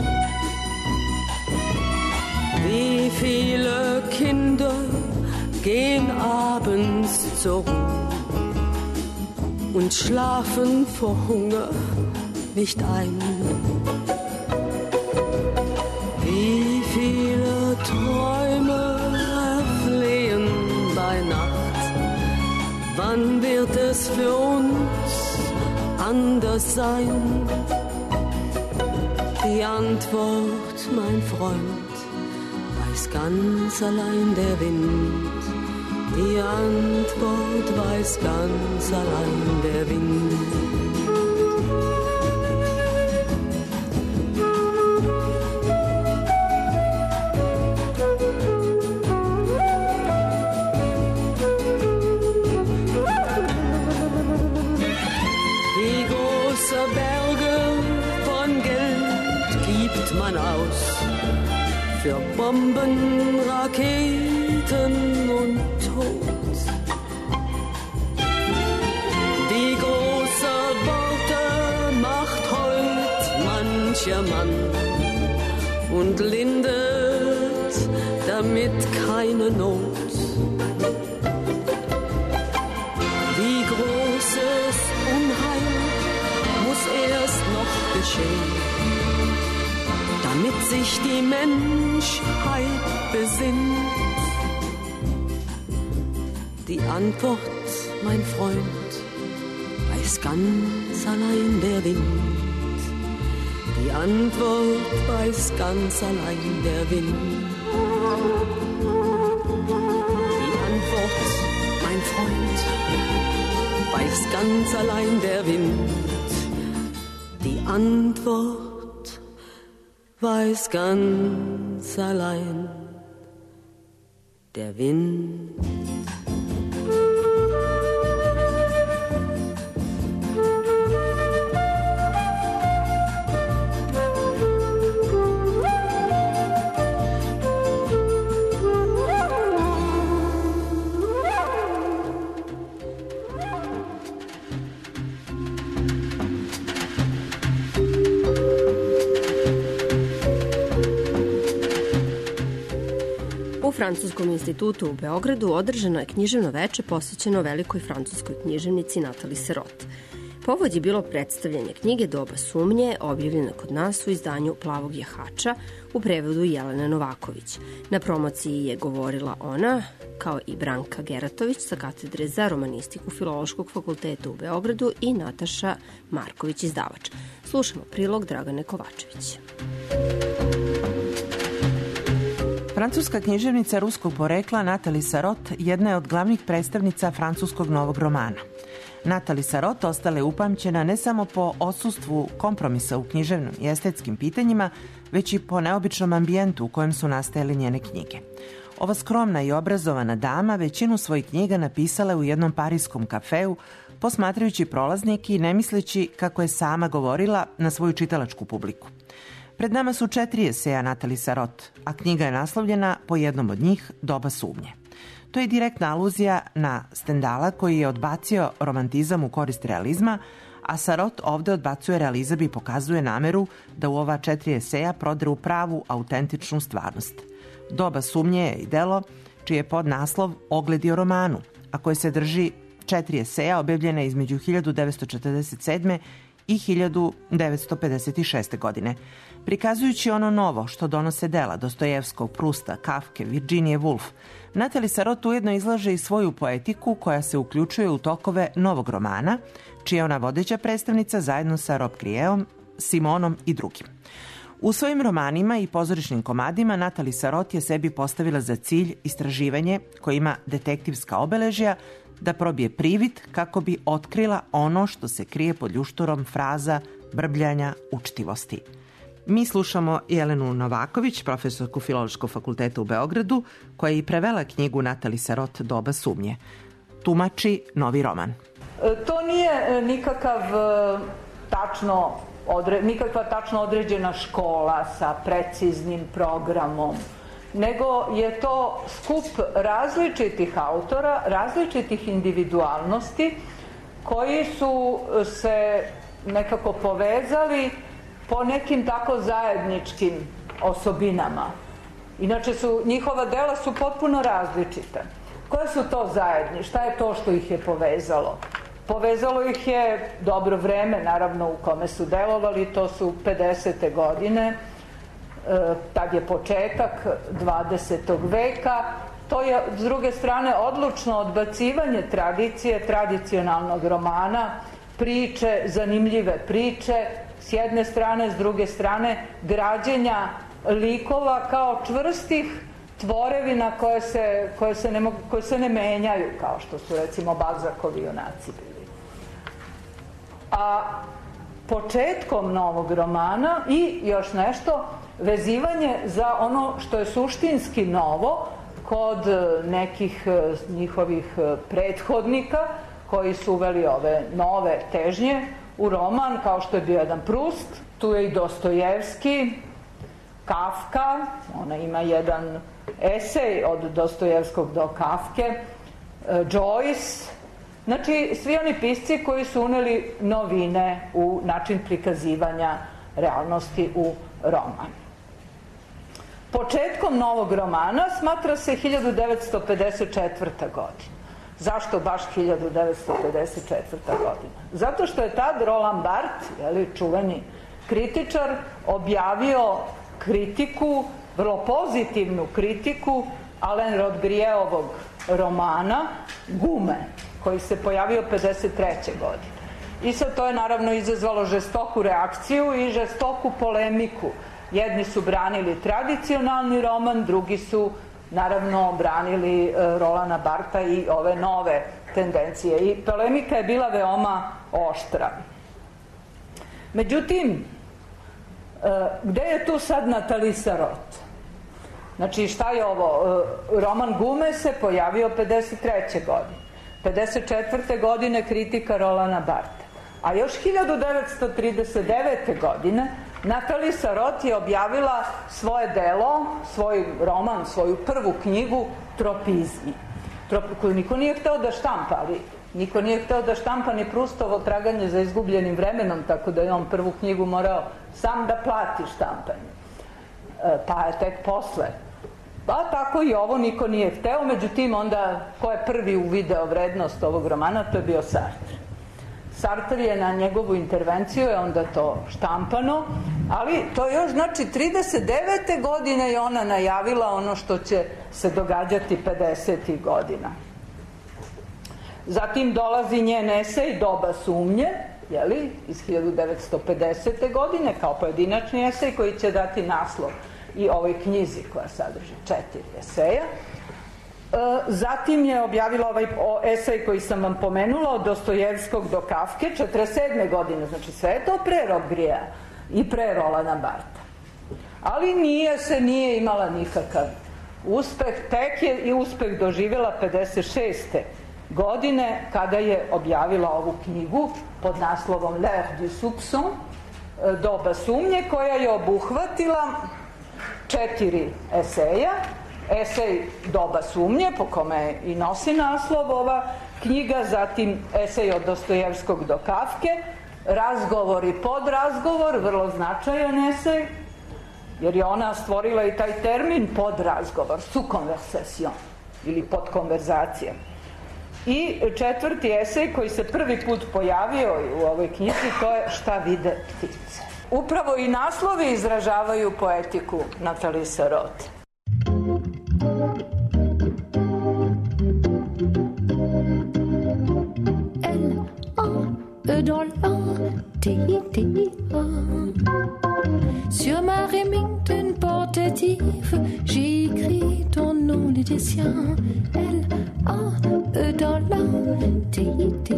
Wie viele Kinder gehen abends zur Ruhe und schlafen vor Hunger nicht ein. Wie viele Träume erflehen bei Nacht. Wann wird es für uns anders sein? Die Antwort, mein Freund, weiß ganz allein der Wind. Die Antwort weiß ganz allein der Wind. Für Bomben, Raketen und Tod. Wie große Worte macht heut mancher Mann und lindert damit keine Not. Wie großes Unheil muss erst noch geschehen, damit sich die Menschheit besinnt. Die Antwort, mein Freund, weiß ganz allein der Wind. Die Antwort weiß ganz allein der Wind. Die Antwort, mein Freund, weiß ganz allein der Wind. Die Antwort weiß ganz allein der Wind. U Francuskom institutu u Beogradu održano je književno veče posvećeno velikoj francuskoj književnici Natali Sarot. Povod je bilo predstavljanje knjige Doba sumnje, objavljene kod nas u izdanju Plavog jahača u prevodu Jelene Novaković. Na promociji je govorila ona, kao i Branka Geratović sa katedre za romanistiku Filološkog fakulteta u Beogradu i Nataša Marković, izdavač. Slušamo prilog Dragane Kovačević. Francuska književnica ruskog porekla Natali Sarot jedna je od glavnih predstavnica francuskog novog romana. Natali Sarot ostala je upamćena ne samo po odsustvu kompromisa u književnim i estetskim pitanjima, već i po neobičnom ambijentu u kojem su nastajale njene knjige. Ova skromna i obrazovana dama većinu svojih knjiga napisala u jednom pariskom kafeu, posmatrajući prolaznike i ne misleći, kako je sama govorila, na svoju čitalačku publiku. Pred nama su 4 eseja Natali Sarot, a knjiga je naslovljena po jednom od njih Doba sumnje. To je direktna aluzija na Stendala koji je odbacio romantizam u korist realizma, a Sarot ovde odbacuje realizam i pokazuje nameru da u ova 4 eseja prodre u pravu, autentičnu stvarnost. Doba sumnje je i delo čiji je podnaslov Ogledi o romanu, a koje se drži 4 eseja objavljene između 1947. i 1956. godine. Prikazujući ono novo što donose dela Dostojevskog, Prusta, Kafke, Virginije Woolf, Natali Sarot ujedno izlaže i svoju poetiku koja se uključuje u tokove novog romana, čija je ona vodeća predstavnica zajedno sa Rob Grieom Simonom i drugim. U svojim romanima i pozorišnim komadima Natali Sarot je sebi postavila za cilj istraživanje koje ima detektivska obeležja da probije privid kako bi otkrila ono što se krije pod ljušturom fraza, brbljanja, učtivosti. Mi slušamo Jelenu Novaković, profesorku Filološkog fakulteta u Beogradu, koja je i prevela knjigu Natali Sarot Doba sumnje. Tumači novi roman. To nije nikakva tačno određena škola sa preciznim programom, nego je to skup različitih autora, različitih individualnosti koji su se nekako povezali po nekim tako zajedničkim osobinama. Inače njihova dela su potpuno različita. Koje su to zajedni? Šta je to što ih je povezalo? Povezalo ih je dobro vreme, naravno, u kome su delovali, to su 50. godine, tad je početak 20. veka. To je, s druge strane, odlučno odbacivanje tradicije, tradicionalnog romana, priče, zanimljive priče, s jedne strane, s druge strane, građenja likova kao čvrstih tvorevina koje se ne menjaju, kao što su, recimo, Balzakovi junaci bili. A početkom novog romana i još nešto, vezivanje za ono što je suštinski novo kod nekih njihovih prethodnika koji su uveli ove nove težnje u roman, kao što je bio jedan Prust, tu je i Dostojevski, Kafka, ona ima jedan esej od Dostojevskog do Kafke, Joyce, znači svi oni pisci koji su uneli novine u način prikazivanja realnosti u roman. Početkom novog romana smatra se 1954. godina. Zašto baš 1954. godina? Zato što je tad Roland Barthes, čuveni kritičar, objavio kritiku, vrlo pozitivnu kritiku Alain Rodbrievovog romana Gume, koji se pojavio 53. godine. I sad to je naravno izazvalo žestoku reakciju i žestoku polemiku. Jedni su branili tradicionalni roman, drugi su naravno branili Rolanda Bartha i ove nove tendencije. I polemika je bila veoma oštra. Međutim, gde je tu sad Natali Sarot? Znači, šta je ovo? Roman Gume se pojavio 53. godine. 54. godine kritika Rolanda Bartha. A još 1939. godine Natali Sarot je objavila svoje delo, svoj roman, svoju prvu knjigu Tropizmi, koju niko nije hteo da štampa, ali niko nije hteo da štampa ni Prustovo Traganje za izgubljenim vremenom, tako da je on prvu knjigu morao sam da plati štampanje. Pa je tek posle. Pa tako i ovo niko nije hteo, međutim onda ko je prvi uvideo vrednost ovog romana, to je bio Sartre. Sartre je na njegovu intervenciju je onda to štampano, ali to još znači 39. godine je ona najavila ono što će se događati 50. godina. Zatim dolazi njen esej Doba sumnje, iz 1950. godine, kao pojedinačni esej koji će dati naslov i ovoj knjizi koja sadrži 4 eseja. Zatim je objavila ovaj esej koji sam vam pomenula od Dostojevskog do Kafke 47. godine, znači sve je to pre Rodbrieva i pre Rolanda Bartha. Ali nije imala nikakav uspeh, tek je i uspeh doživjela 56. godine kada je objavila ovu knjigu pod naslovom L'ère du soupçon, Doba sumnje, koja je obuhvatila 4 eseja. Esej Doba sumnje, po kome i nosi naslov ova knjiga, zatim esej od Dostojevskog do Kafke, Razgovor i podrazgovor, vrlo značajan esej, jer je ona stvorila i taj termin podrazgovor, sous-conversation, ili podkonverzacija. I 4. esej koji se prvi put pojavio u ovoj knjizi, to je Šta vide ptice. Upravo i naslovi izražavaju poetiku Natali Sarot. dans l'Antédia. Sur ma Remington portative, j'ai écrit ton nom, les siens. L-A-E dans l'Antédia.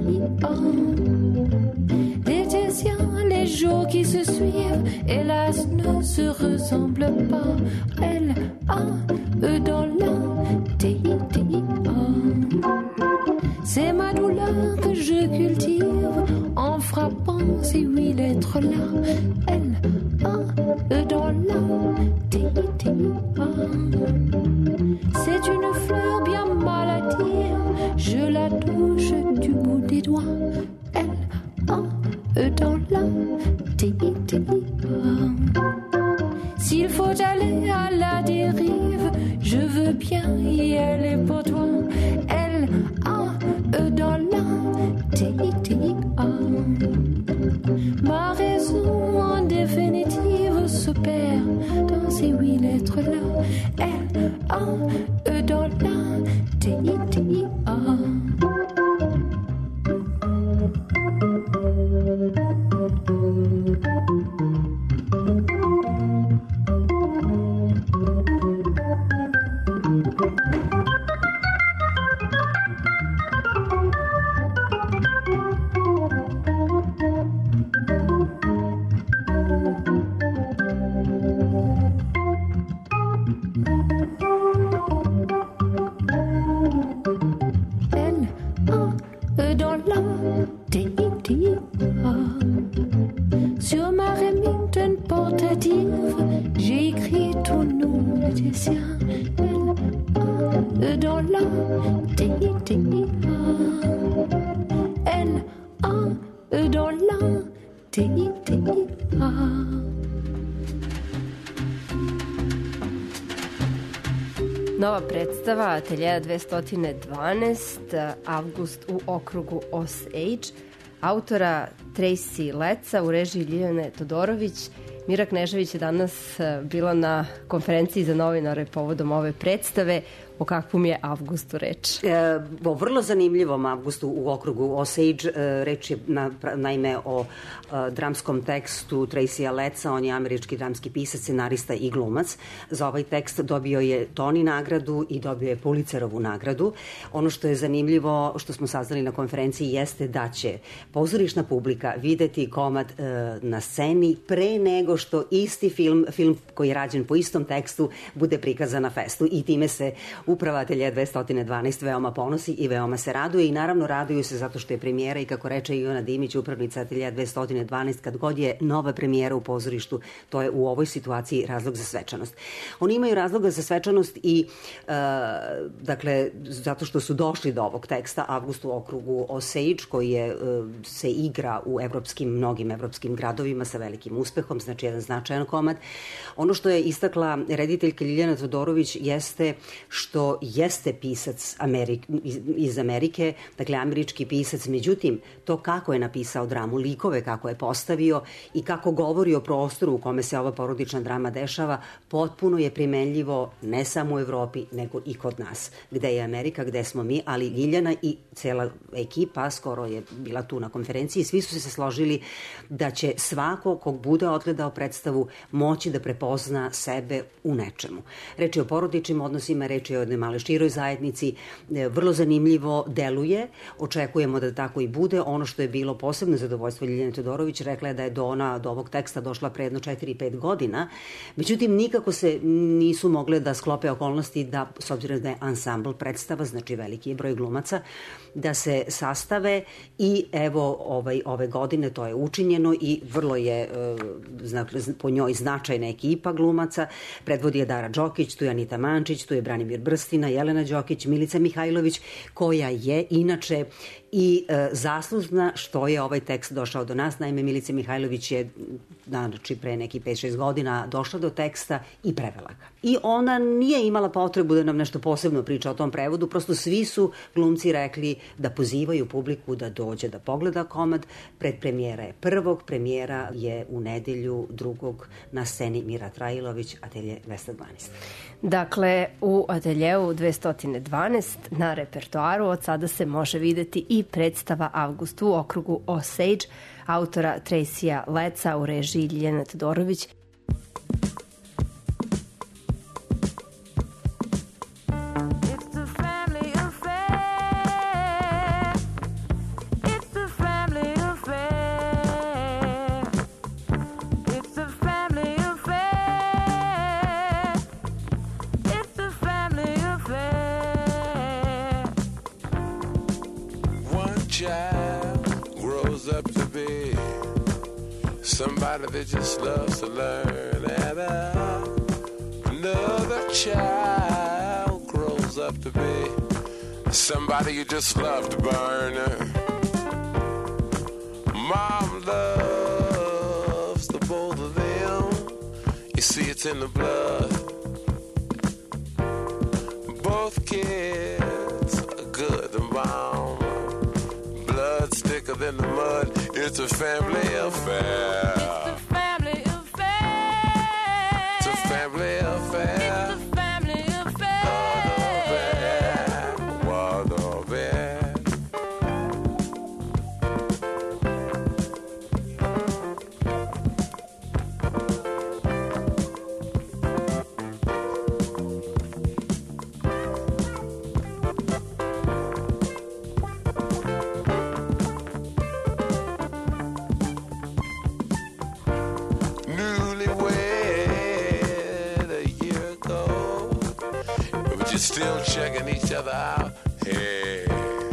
Les siens, les jours qui se suivent, hélas, ne se ressemblent pas. L-A-E dans l'Antédia. C'est ma douleur que je cultive en frappant ces 8 lettres-là. L-A-E dans l'Antédia. C'est une fleur bien maladive, je la touche du bout des doigts. L-A-E dans l'Antédia. S'il faut aller à la dérive, je veux bien y aller pour toi. L-A-E dans l'Antédia. Ma raison en définitive se perd dans ces 8 lettres-là. L-A-E dans l'Antédia. Sur ma Remington portative, j'ai écrit ton nom, le sien. L-A-E dans l'Antédia. L-A-E dans l'Antédia. Nova predstava Ateljeja 212, Avgust u okrugu Osage, autora Tracy Letza u režiji Ljiljane Todorović. Mira Knežević je danas bila na konferenciji za novinare povodom ove predstave. O kakvom je Avgustu reč? O vrlo zanimljivom Avgustu u okrugu Osage. Reč je naime o dramskom tekstu Tracyja Letza. On je američki dramski pisac, scenarista i glumac. Za ovaj tekst dobio je Tony nagradu i dobio je Pulitzerovu nagradu. Ono što je zanimljivo, što smo saznali na konferenciji, jeste da će pozorišna publika videti komad na sceni pre nego što isti film koji je rađen po istom tekstu bude prikazan na festu, i time se Uprava Ateljeja 212 veoma ponosi i veoma se raduje, i naravno raduju se zato što je premijera, i kako reče Ivana Dimić, upravnica Ateljeja 212, kad god je nova premijera u pozorištu, to je u ovoj situaciji razlog za svečanost. Oni imaju razloga za svečanost i dakle, zato što su došli do ovog teksta Avgust u okrugu Osage, koji se igra u mnogim evropskim gradovima sa velikim uspehom, znači jedan značajan komad. Ono što je istakla rediteljka Ljiljana Todorović jeste što jeste pisac iz Amerike, dakle američki pisac, međutim to kako je napisao dramu, likove kako je postavio i kako govori o prostoru u kome se ova porodična drama dešava, potpuno je primenljivo ne samo u Evropi, nego i kod nas. Gde je Amerika, gde smo mi, ali Ljiljana i cela ekipa skoro je bila tu na konferenciji, svi su se složili da će svako kog bude odgledao predstavu moći da prepozna sebe u nečemu. Reč je o porodičnim odnosima, reč je o jednoj male široj zajednici, vrlo zanimljivo deluje, očekujemo da tako i bude. Ono što je bilo posebno zadovoljstvo Ljiljane Todorović, rekla je da je do ovog teksta došla pre jedno 4-5 godina, međutim nikako se nisu mogle da sklope okolnosti da, s obzirom da je ansambl predstava, znači veliki je broj glumaca, da se sastave, i evo ove godine to je učinjeno i vrlo je po njoj značajna ekipa glumaca. Predvodi je Dara Đokić, tu je Anita Mančić, tu je Branimir Brstina, Jelena Đokić, Milica Mihajlović, koja je inače i zaslužna što je ovaj tekst došao do nas. Naime, Milica Mihajlović je znači pre neki 5-6 godina došla do teksta i prevela ga. I ona nije imala potrebu da nam nešto posebno priča o tom prevodu, prosto svi su glumci rekli da pozivaju publiku da dođe da pogleda komad. Predpremijera je 1. premijera je u nedelju 2. na sceni Mira Trailović, Atelje 212. Dakle, u Ateljeju 212 na repertoaru od sada se može videti i predstava Avgust u okrugu Osage autora Tracyja Letsa u režiji Ljiljane Todorović. Somebody that just loves to learn, and another child grows up to be somebody you just love to burn. Mom loves the both of them. You see, it's in the blood. Both kids are good and bomb. Blood's thicker than the mud. It's a family affair. It's a family affair. It's a family affair. It's a family affair. What of it? Still checking each other out. Hey,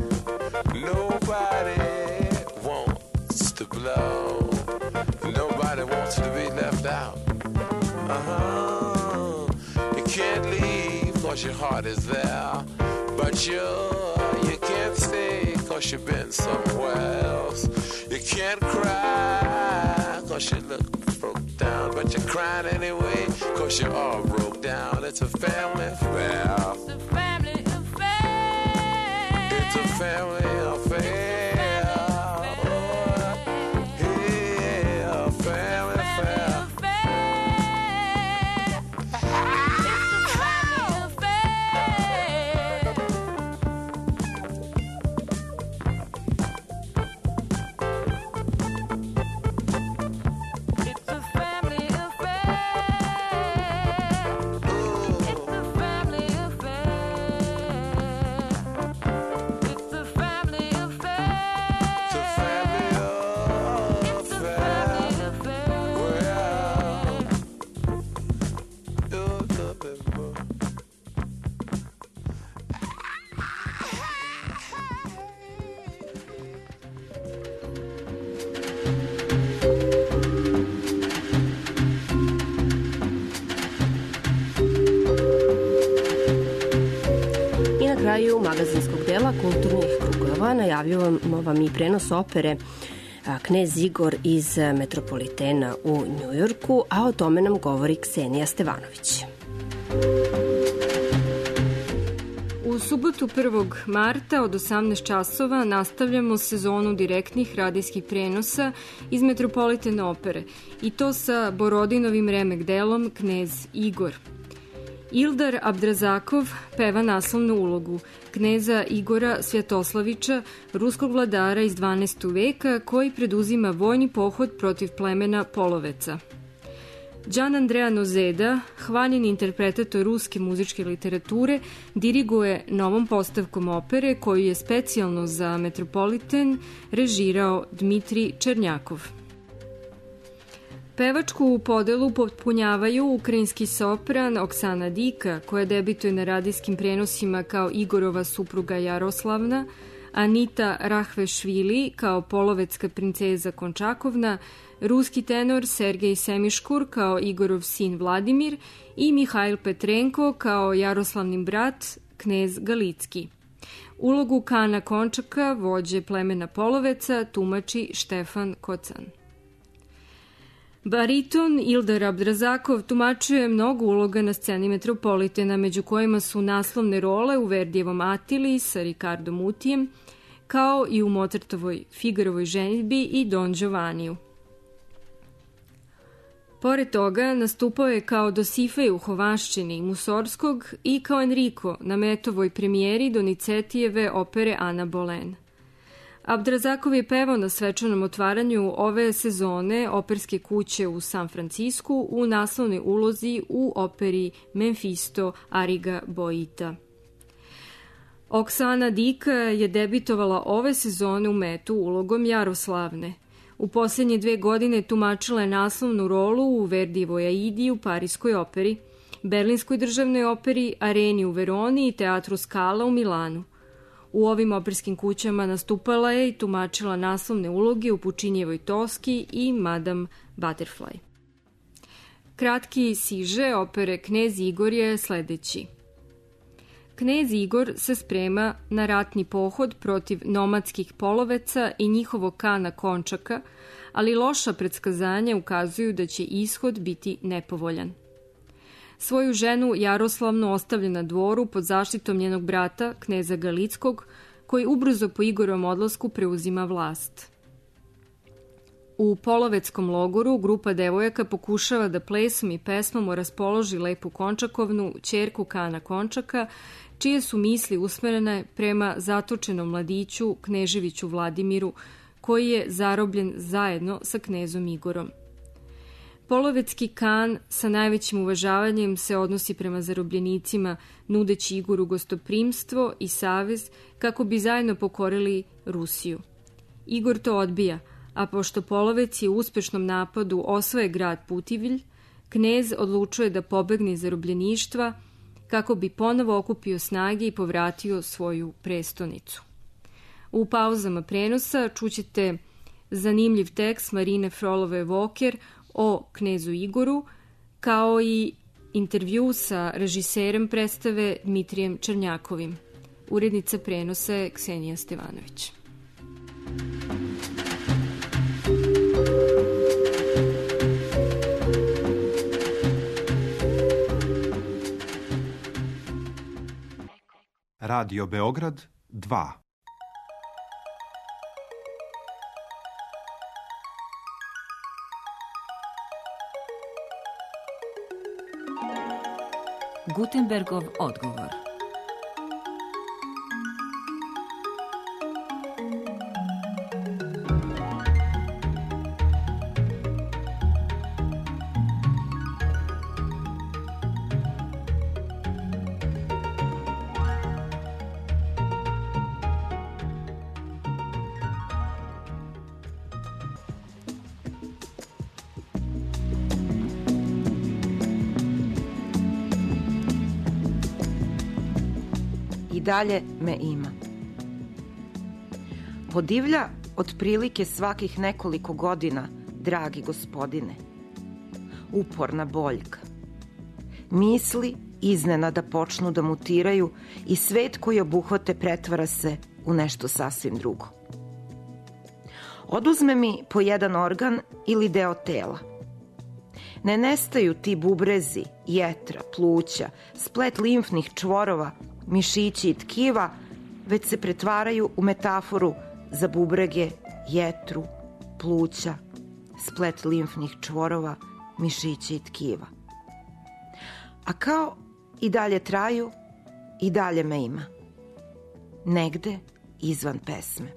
nobody wants to blow. Nobody wants to be left out. You can't leave cause your heart is there. But you can't stay cause you've been somewhere else. You can't cry cause you look broke down. But you're crying anyway cause you're all broke down. It's a family affair. It's a family affair. It's a family affair. kraju magazinskog dela kulturnih krugova najavljujemo vam i prenos opere Knez Igor iz Metropolitena u Njujorku, a o tome nam govori Ksenija Stevanović. U subotu 1. marta od 18 časova nastavljamo sezonu direktnih radijskih prenosa iz Metropolitene opere i to sa Borodinovim remek delom Knez Igor. Ildar Abdrazakov peva naslovnu ulogu kneza Igora Svjatoslavića, ruskog vladara iz 12. veka koji preduzima vojni pohod protiv plemena Poloveca. Gian Andrea Nozeda, hvaljen interpretator ruske muzičke literature, diriguje novom postavkom opere koju je specijalno za Metropoliten režirao Dmitrij Černjakov. Pevačku podelu potpunjavaju ukrajinski sopran Oksana Dika, koja debituje na radijskim prenosima kao Igorova supruga Jaroslavna, Anita Rahvešvili kao polovecka princeza Končakovna, ruski tenor Sergej Semiškur kao Igorov sin Vladimir i Mihajl Petrenko kao Jaroslavnin brat knez Galicki. Ulogu Kana Končaka, vođe plemena Poloveca, tumači Štefan Kocan. Bariton Ildar Abdrazakov tumačuje mnogo uloga na sceni Metropolitena, među kojima su naslovne role u Verdijevom Atili sa Ricardo Mutijem, kao i u Mozartovoj Figarovoj ženidbi i Don Giovanniju. Pored toga, nastupao je kao Dosifej u Hovanščini Musorskog i kao Enrico na Metovoj premijeri Donizetijeve opere Ana Bolen. Abdrazakov je pevao na svečanom otvaranju ove sezone operske kuće u San Francisku u naslovnoj ulozi u operi Memfisto Ariga Boita. Oksana Dik je debitovala ove sezone u Metu ulogom Jaroslavne. U posljednje 2 godine tumačila je naslovnu rolu u Verdijevoj Aidi u Parijskoj operi, Berlinskoj državnoj operi, Areni u Veroni i Teatru Scala u Milanu. U ovim operskim kućama nastupala je i tumačila naslovne uloge u Pučinjevoj Toski i Madame Butterfly. Kratki siže opere Knez Igor je sledeći. Knez Igor se sprema na ratni pohod protiv nomadskih poloveca i njihovog kana končaka, ali loša predskazanja ukazuju da će ishod biti nepovoljan. Svoju ženu Jaroslavnu ostavlja na dvoru pod zaštitom njenog brata, kneza Galickog, koji ubrzo po Igorovom odlasku preuzima vlast. U poloveckom logoru grupa devojaka pokušava da plesom i pesmom raspoloži lepu Končakovnu, ćerku kana Končaka, čije su misli usmerene prema zatočenom mladiću Kneževiću Vladimiru, koji je zarobljen zajedno sa knezom Igorom. Polovecki kan sa najvećim uvažavanjem se odnosi prema zarobljenicima, nudeći Igoru gostoprimstvo i savez kako bi zajedno pokorili Rusiju. Igor to odbija, a pošto Polovec je u uspešnom napadu osvaje grad Putivilj, knez odlučuje da pobegne iz zarobljeništva kako bi ponovo okupio snage i povratio svoju prestonicu. U pauzama prenosa čućete zanimljiv tekst Marine Frolove-Voker o knezu Igoru, kao i intervju sa režiserem predstave Dmitrijem Černjakovim. Urednica prenosa je Ksenija Stevanović. Radio Beograd 2. Gutenbergov odgovor. Dalje me ima. Podivlja otprilike svakih nekoliko godina, dragi gospodine. Uporna boljka. Misli iznenada počnu da mutiraju i svet koji obuhvate pretvara se u nešto sasvim drugo. Oduzme mi po jedan organ ili deo tela. Ne nestaju ti bubrezi, jetra, pluća, splet limfnih čvorova, mišići i tkiva, već se pretvaraju u metaforu za bubrege, jetru, pluća, splet limfnih čvorova, mišići i tkiva. A kao i dalje traju, i dalje me ima. Negde izvan pesme.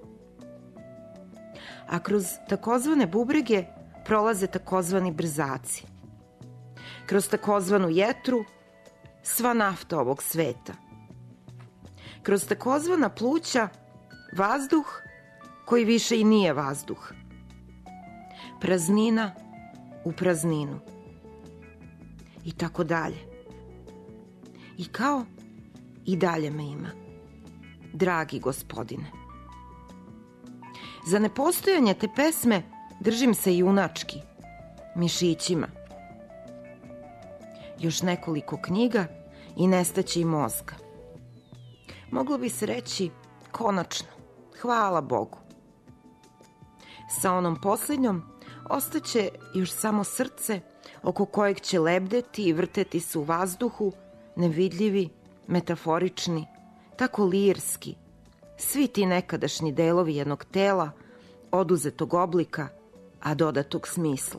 A kroz takozvane bubrege prolaze takozvani brzaci. Kroz takozvanu jetru sva nafta ovog sveta. Kroz takozvana pluća vazduh koji više i nije vazduh. Praznina u prazninu. I tako dalje. I kao i dalje me ima. Dragi gospodine. Za nepostojanje te pesme držim se junački, mišićima. Još nekoliko knjiga i nestaće i mozga. Moglo bi se reći konačno, hvala Bogu. Sa onom posljednjom ostaće još samo srce oko kojeg će lebdeti i vrteti se u vazduhu, nevidljivi, metaforični, tako lirski, svi ti nekadašnji delovi jednog tela, oduzetog oblika, a dodatog smisla.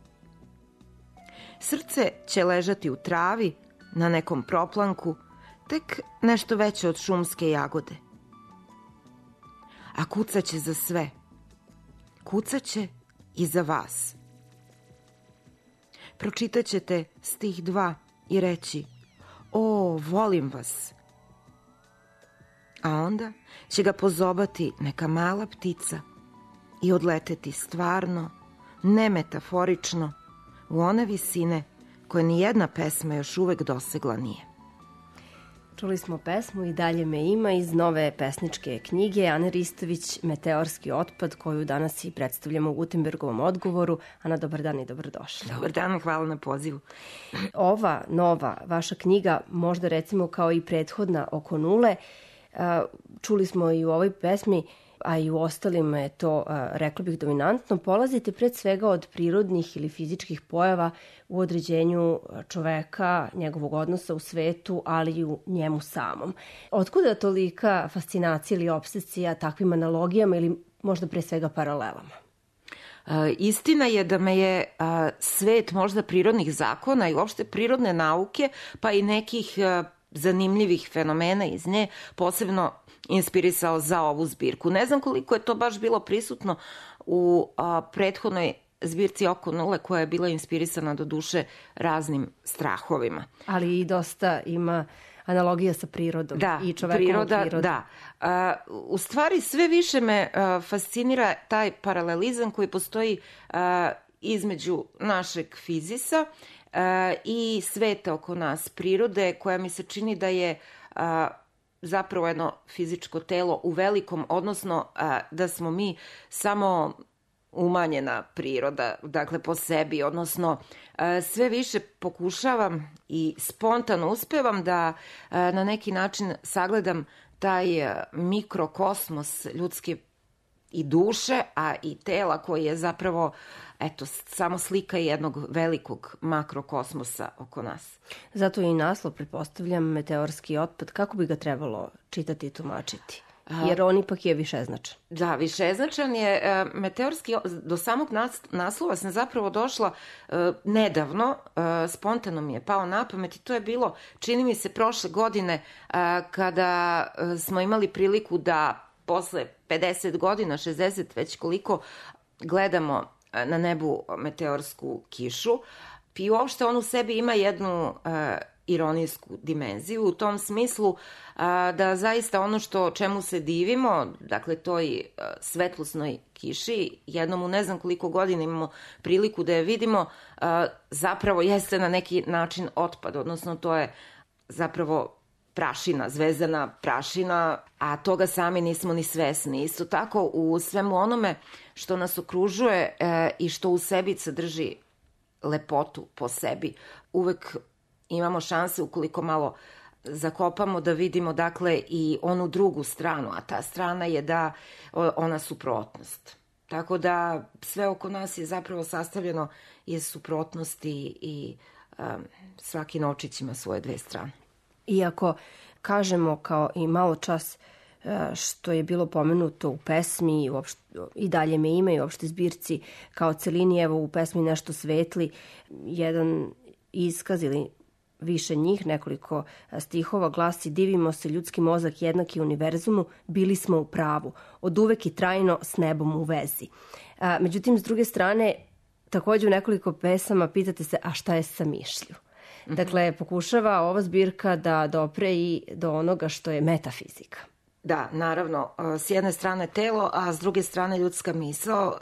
Srce će ležati u travi, na nekom proplanku, tek nešto veće od šumske jagode. a kucaće za sve. Kucaće i za vas. Pročitaćete stih 2 i reći: o, volim vas. A onda će ga pozobati neka mala ptica i odleteti stvarno, nemetaforično, u one visine koje ni jedna pesma još uvek dosegla nije. Čuli smo pesmu I dalje me ima iz nove pesničke knjige Ane Ristović Meteorski otpad, koju danas i predstavljamo u Gutenbergovom odgovoru. Ana, dobar dan i dobrodošli. Dobar dan, hvala na pozivu. Ova nova vaša knjiga, možda recimo kao i prethodna Oko nule, čuli smo i u ovoj pesmi, a i u ostalima je to, rekla bih, dominantno, polazite pred svega od prirodnih ili fizičkih pojava u određenju čoveka, njegovog odnosa u svetu, ali i u njemu samom. Otkuda tolika fascinacija ili obsesija takvim analogijama ili možda pre svega paralelama? Istina je da me je svet možda prirodnih zakona i uopšte prirodne nauke, pa i nekih zanimljivih fenomena iz nje posebno inspirisao za ovu zbirku. Ne znam koliko je to baš bilo prisutno u prethodnoj zbirci Oko nule, koja je bila inspirisana do duše raznim strahovima. Ali i dosta ima analogija sa prirodom i čovekovom prirodom. Da. U stvari sve više me fascinira taj paralelizam koji postoji između našeg fizisa i sveta oko nas, prirode, koja mi se čini da je zapravo jedno fizičko telo u velikom, odnosno da smo mi samo umanjena priroda, dakle po sebi, odnosno sve više pokušavam i spontano uspevam da na neki način sagledam taj mikrokosmos ljudske i duše, a i tela koji je zapravo samo slika jednog velikog makrokosmosa oko nas. Zato je i naslov, pretpostavljam, Meteorski otpad. Kako bi ga trebalo čitati i tumačiti? Jer on ipak je višeznačan. Da, višeznačan je. Meteorski, do samog naslova sam zapravo došla nedavno, spontano mi je pao na pamet i to je bilo, čini mi se, prošle godine kada smo imali priliku da posle 50 godina, 60 već koliko, gledamo na nebu meteorsku kišu. I uopšte on u sebi ima jednu ironijsku dimenziju u tom smislu da zaista ono čemu se divimo, dakle toj svetlosnoj kiši, jednom u ne znam koliko godina imamo priliku da je vidimo, zapravo jeste na neki način otpad, odnosno to je zapravo prašina, zvezdana prašina, a toga sami nismo ni svesni. Isto tako u svemu onome što nas okružuje i što u sebi sadrži lepotu po sebi, uvek imamo šanse, ukoliko malo zakopamo, da vidimo dakle i onu drugu stranu, a ta strana je da ona suprotnost. Tako da sve oko nas je zapravo sastavljeno iz suprotnosti i svaki novčić ima svoje dve strane. Iako kažemo, kao i malo čas što je bilo pomenuto u pesmi I dalje me ima i uopšte zbirci kao celini, evo u pesmi Nešto svetli, jedan iskaz ili više njih, nekoliko stihova glasi: divimo se, ljudski mozak jednaki univerzumu, bili smo u pravu, od uvek i trajno s nebom u vezi. Međutim, s druge strane, takođe u nekoliko pesama pitate se, a šta je sa mišlju? Dakle, pokušava ova zbirka da dopre i do onoga što je metafizika. Da, naravno, s jedne strane telo, a s druge strane ljudska misao.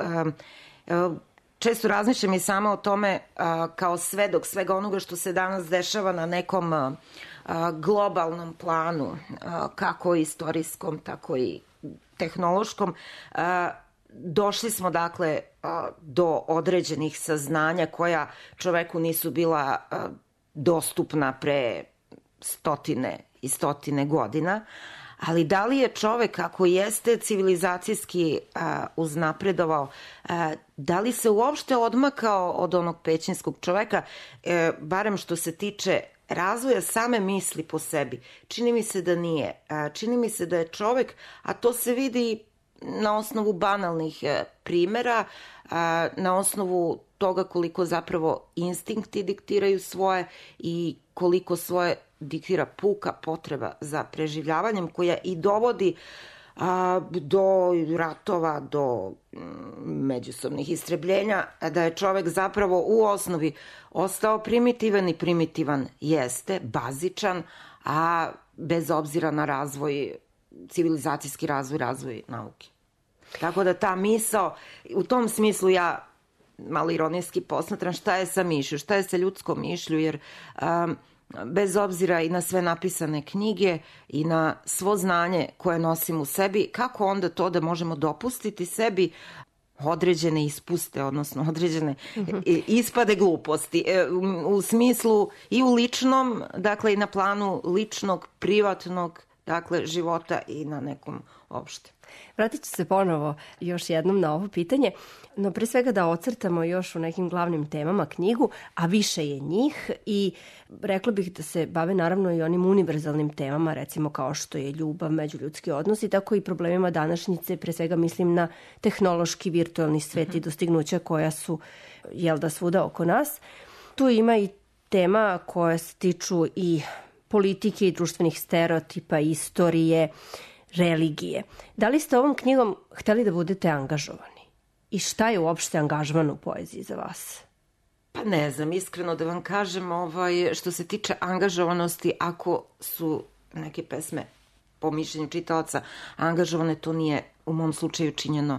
Često razmišljam i sama o tome kao svedok svega onoga što se danas dešava na nekom globalnom planu, kako istorijskom, tako i tehnološkom. Došli smo, dakle, do određenih saznanja koja čoveku nisu bila dostupna pre stotine i stotine godina, ali da li je čovek, ako jeste civilizacijski uznapredovao, da li se uopšte odmakao od onog pećinskog čoveka, barem što se tiče razvoja same misli po sebi? Čini mi se da nije. Čini mi se da je čovek, a to se vidi na osnovu banalnih primera, na osnovu toga koliko zapravo instinkti diktiraju svoje i koliko svoje diktira puka potreba za preživljavanjem, koja i dovodi do ratova, do međusobnih istrebljenja, da je čovek zapravo u osnovi ostao primitivan i primitivan jeste, bazičan, a bez obzira na razvoj, civilizacijski razvoj nauke. Tako da ta misao, u tom smislu ja malo ironijski posmatram šta je sa mišlju, šta je sa ljudskom mišlju, jer bez obzira i na sve napisane knjige i na svo znanje koje nosim u sebi, kako onda to da možemo dopustiti sebi određene ispuste, odnosno određene ispade gluposti u smislu i u ličnom, dakle i na planu ličnog, privatnog, dakle života i na nekom opšte. Vratit ću se ponovo još jednom na ovo pitanje, no pre svega da ocrtamo još u nekim glavnim temama knjigu, a više je njih i rekla bih da se bave naravno i onim univerzalnim temama, recimo kao što je ljubav, međuljudski odnosi, tako i problemima današnjice, pre svega mislim na tehnološki, virtualni svet i dostignuća koja su, jel da, svuda oko nas. Tu ima i tema koje se tiču i politike i društvenih stereotipa, istorije, religije. Da li ste ovom knjigom hteli da budete angažovani? I šta je uopšte angažman u poeziji za vas? Pa ne znam, iskreno da vam kažem, što se tiče angažovanosti, ako su neke pesme po mišljenju čitaoca angažovane, to nije u mom slučaju činjeno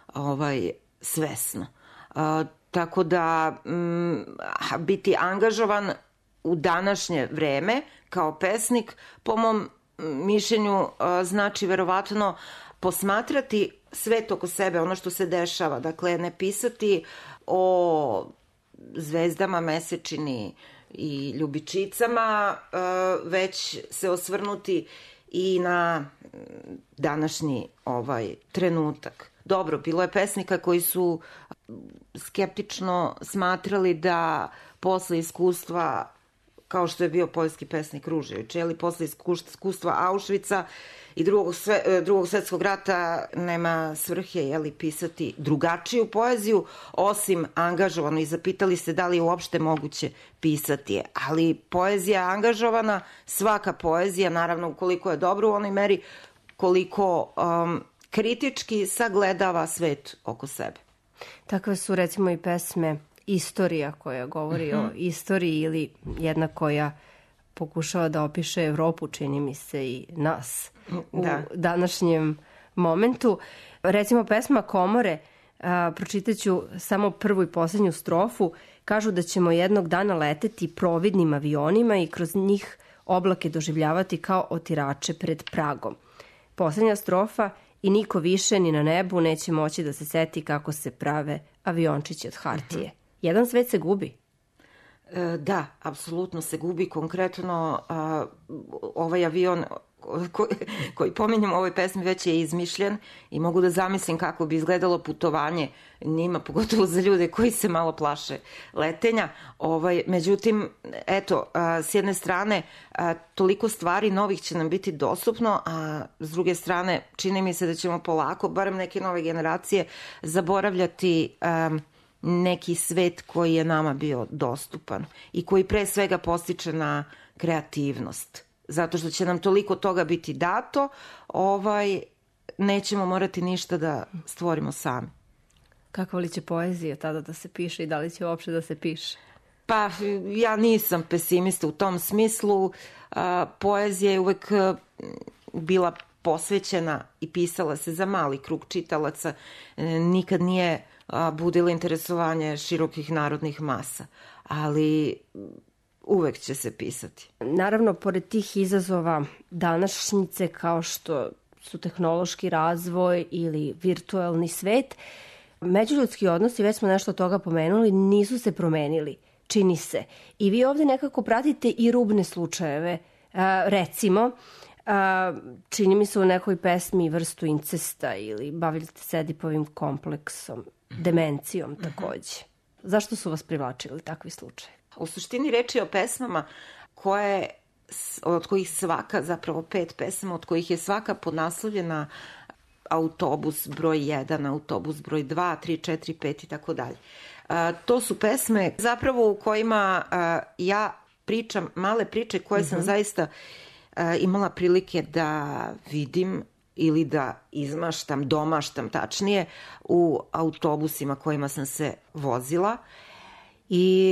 svesno. Tako da biti angažovan u današnje vreme kao pesnik, po mom mišljenju, znači verovatno posmatrati svet oko sebe, ono što se dešava. Dakle, ne pisati o zvezdama, mesečini i ljubičicama, već se osvrnuti i na današnji trenutak. Dobro, bilo je pesnika koji su skeptično smatrali da posle iskustva, kao što je bio poljski pesnik Ružević, posle iskustva Auschwitza i drugog svetskog rata nema svrhe pisati drugačiju poeziju, osim angažovano, i zapitali se da li je uopšte moguće pisati je. Ali poezija je angažovana, svaka poezija, naravno ukoliko je dobro u onoj meri, koliko kritički sagledava svet oko sebe. Takve su recimo i pesme Istorija, koja govori o istoriji, ili jedna koja pokušava da opiše Evropu, čini mi se, i nas u današnjem momentu. Recimo pesma Komore, pročitaću samo prvu i poslednju strofu, kažu da ćemo jednog dana leteti providnim avionima i kroz njih oblake doživljavati kao otirače pred pragom. Poslednja strofa: i niko više ni na nebu neće moći da se seti kako se prave aviončići od hartije. Jedan svet se gubi. Da, apsolutno se gubi. Konkretno, ovaj avion koji pominjem u ovoj pesmi već je izmišljen i mogu da zamislim kako bi izgledalo putovanje njima, pogotovo za ljude koji se malo plaše letenja. Međutim, eto, s jedne strane, toliko stvari novih će nam biti dostupno, a s druge strane, čini mi se da ćemo polako, barem neke nove generacije, zaboravljati neki svet koji je nama bio dostupan i koji pre svega postiče na kreativnost. Zato što će nam toliko toga biti dato, nećemo morati ništa da stvorimo sami. Kakva li će poezija tada da se piše i da li će uopšte da se piše? Pa ja nisam pesimista u tom smislu. Poezija je uvek bila posvećena i pisala se za mali krug čitalaca. Nikad nije budila interesovanje širokih narodnih masa. Ali uvek će se pisati. Naravno, pored tih izazova današnjice, kao što su tehnološki razvoj ili virtualni svet, međuljudski odnosi, već smo nešto od toga pomenuli, nisu se promenili, čini se. I vi ovde nekako pratite i rubne slučajeve. Recimo, čini mi se u nekoj pesmi vrstu incesta ili bavite se Edipovim kompleksom, demencijom takođe. Zašto su vas privlačili takvi slučajevi? U suštini reč je o pesmama od kojih svaka, zapravo 5 pesama, od kojih je svaka podnaslovljena autobus broj 1, autobus broj 2, 3, 4, 5 i tako dalje. To su pesme zapravo u kojima ja pričam male priče koje sam zaista imala prilike da vidim ili da izmaštam, domaštam tačnije, u autobusima kojima sam se vozila. I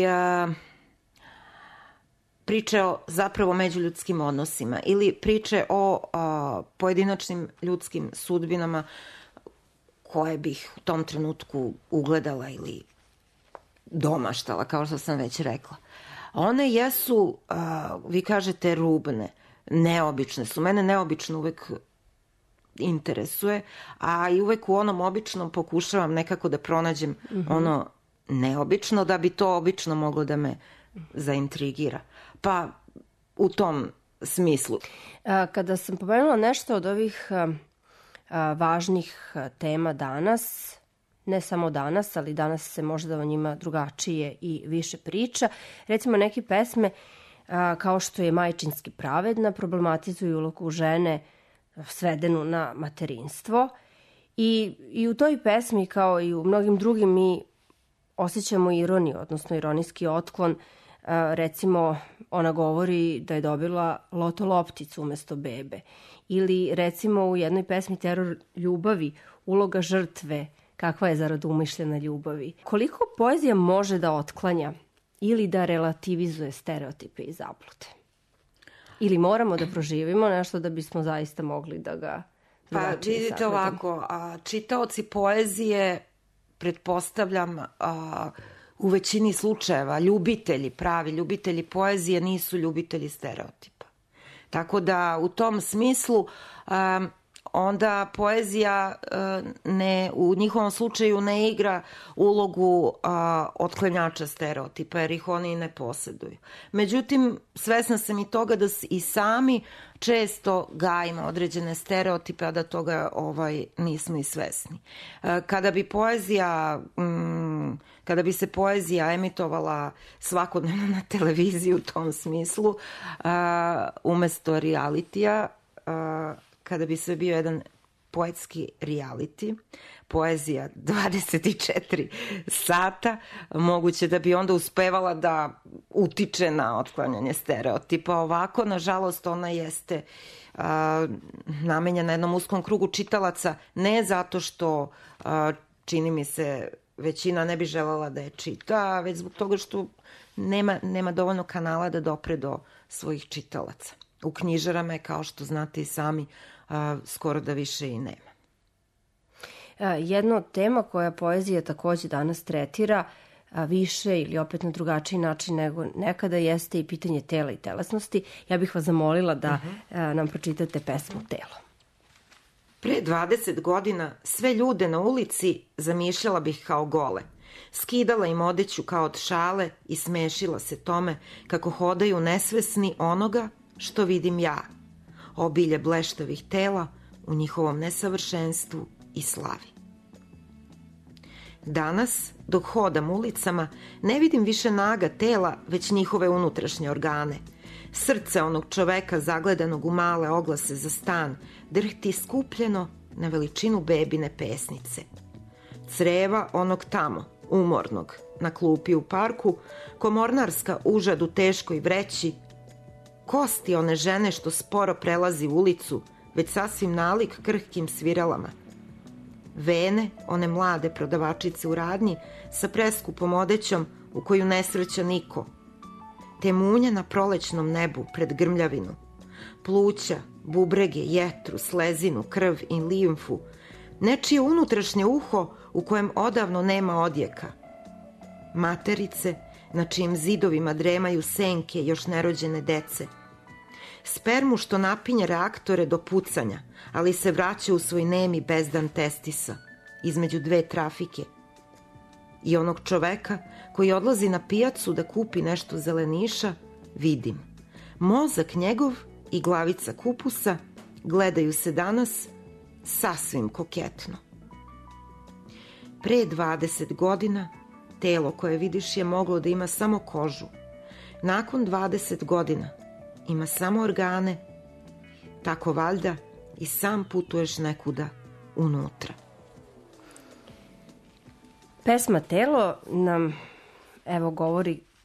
priče o zapravo međuljudskim odnosima ili priče o pojedinačnim ljudskim sudbinama koje bih u tom trenutku ugledala ili domaštala, kao što sam već rekla. One jesu, vi kažete, rubne, neobične su. Mene neobično uvek interesuje, a i uvek u onom običnom pokušavam nekako da pronađem ono neobično, da bi to obično moglo da me zaintrigira. Pa u tom smislu. Kada sam pomenula nešto od ovih važnih tema danas, ne samo danas, ali danas se možda o njima drugačije i više priča. Recimo neke pesme kao što je Majčinski pravedna problematizuju ulogu žene svedenu na materinstvo i u toj pesmi kao i u mnogim drugim mi osjećamo ironiju, odnosno ironijski otklon. Recimo ona govori da je dobila loto lopticu umesto bebe. Ili recimo u jednoj pesmi Teror ljubavi uloga žrtve kakva je zarad umišljena ljubavi. Koliko poezija može da otklanja ili da relativizuje stereotipe i zablude? Ili moramo da proživimo nešto da bismo zaista mogli da ga drugačije Pa vidite ovako, čitaoci poezije, pretpostavljam, u većini slučajeva ljubitelji, pravi ljubitelji poezije nisu ljubitelji stereotipa. Tako da u tom smislu onda poezija u njihovom slučaju ne igra ulogu otklanjača stereotipa, jer ih oni ne posjeduju. Međutim, svesna sam i toga da i sami često gajimo određene stereotipe, a da toga nismo i svesni. Kada bi se poezija emitovala svakodnevno na televiziji u tom smislu, umesto realitija, kada bi sve bio jedan poetski reality, poezija 24 sata, moguće da bi onda uspevala da utiče na otklanjanje stereotipa. Ovako, nažalost, ona jeste namenjena jednom uskom krugu čitalaca, ne zato što, čini mi se, većina ne bi želela da je čita, već zbog toga što nema dovoljno kanala da dopre do svojih čitalaca. U knjižarama je, kao što znate i sami, skoro da više i nema. Jedna od tema koja poezija takođe danas tretira više ili opet na drugačiji način nego nekada jeste i pitanje tela i telesnosti. Ja bih vas zamolila da nam pročitate pesmu Telo. Pre 20 godina sve ljude na ulici zamišljala bih kao gole. Skidala im odeću kao od šale i smešila se tome kako hodaju nesvesni onoga što vidim ja. Obilje bleštavih tela u njihovom nesavršenstvu i slavi. Danas, dok hodam ulicama, ne vidim više naga tela, već njihove unutrašnje organe. Srce onog čoveka zagledanog u male oglase za stan drhti skupljeno na veličinu bebine pesnice. Creva onog tamo, umornog, na klupi u parku, komornarska užad u teškoj vreći, kosti one žene što sporo prelazi ulicu, već sasvim nalik krhkim sviralama. Vene one mlade prodavačice u radnji sa preskupom odećom u koju ne sreća niko. Te munje na prolećnom nebu pred grmljavinu. Pluća, bubrege, jetru, slezinu, krv i limfu. Nečije unutrašnje uho u kojem odavno nema odjeka. Materice na čijim zidovima dremaju senke još nerođene dece. Spermu što napinje reaktore do pucanja, ali se vraća u svoj nemi bezdan testisa, između dve trafike. I onog čoveka koji odlazi na pijacu da kupi nešto zeleniša, vidim. Mozak njegov i glavica kupusa gledaju se danas sasvim koketno. Pre 20 godina telo koje vidiš je moglo da ima samo kožu. Nakon 20 godina ima samo organe, tako valjda i sam putuješ nekuda unutra. Pesma Telo nam govori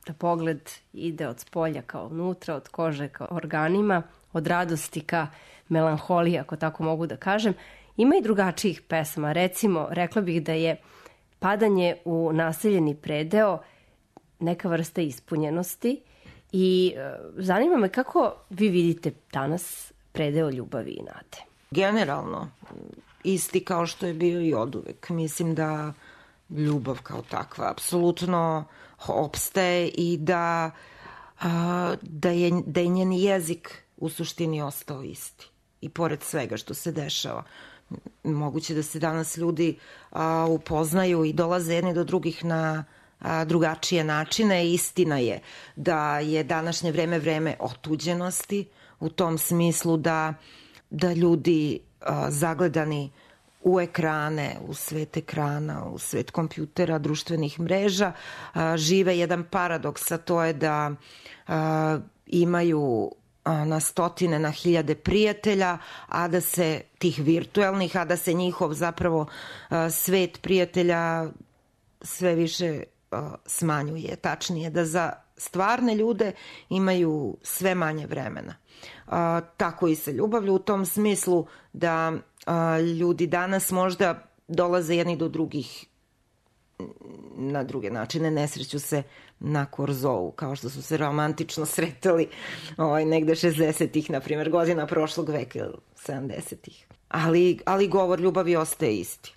da pogled ide od spolja kao unutra, od kože ka organima, od radosti ka melanholiji, ako tako mogu da kažem. Ima i drugačijih pesama. Recimo, rekla bih da je padanje u naseljeni predeo neka vrsta ispunjenosti i zanima me kako vi vidite danas predeo ljubavi i nade. Generalno, isti kao što je bio i oduvek. Mislim da ljubav kao takva apsolutno opstaje i da je njen jezik u suštini ostao isti. I pored svega što se dešava. Moguće da se danas ljudi upoznaju i dolaze jedni do drugih na drugačije načine. Istina je da je današnje vreme otuđenosti u tom smislu da ljudi zagledani u ekrane, u svet ekrana, u svet kompjutera, društvenih mreža, žive jedan paradoks, a to je da imaju na stotine, na hiljade prijatelja, a da se tih virtuelnih, a da se njihov zapravo svet prijatelja sve više smanjuje. Tačnije da za stvarne ljude imaju sve manje vremena. Tako i sa ljubavlju u tom smislu da ljudi danas možda dolaze jedni do drugih na druge načine, ne sreću se na Korzovu, kao što su se romantično sretali negde 60-ih, na primjer, godina prošlog veka, 70-ih. Ali govor ljubavi ostaje isti.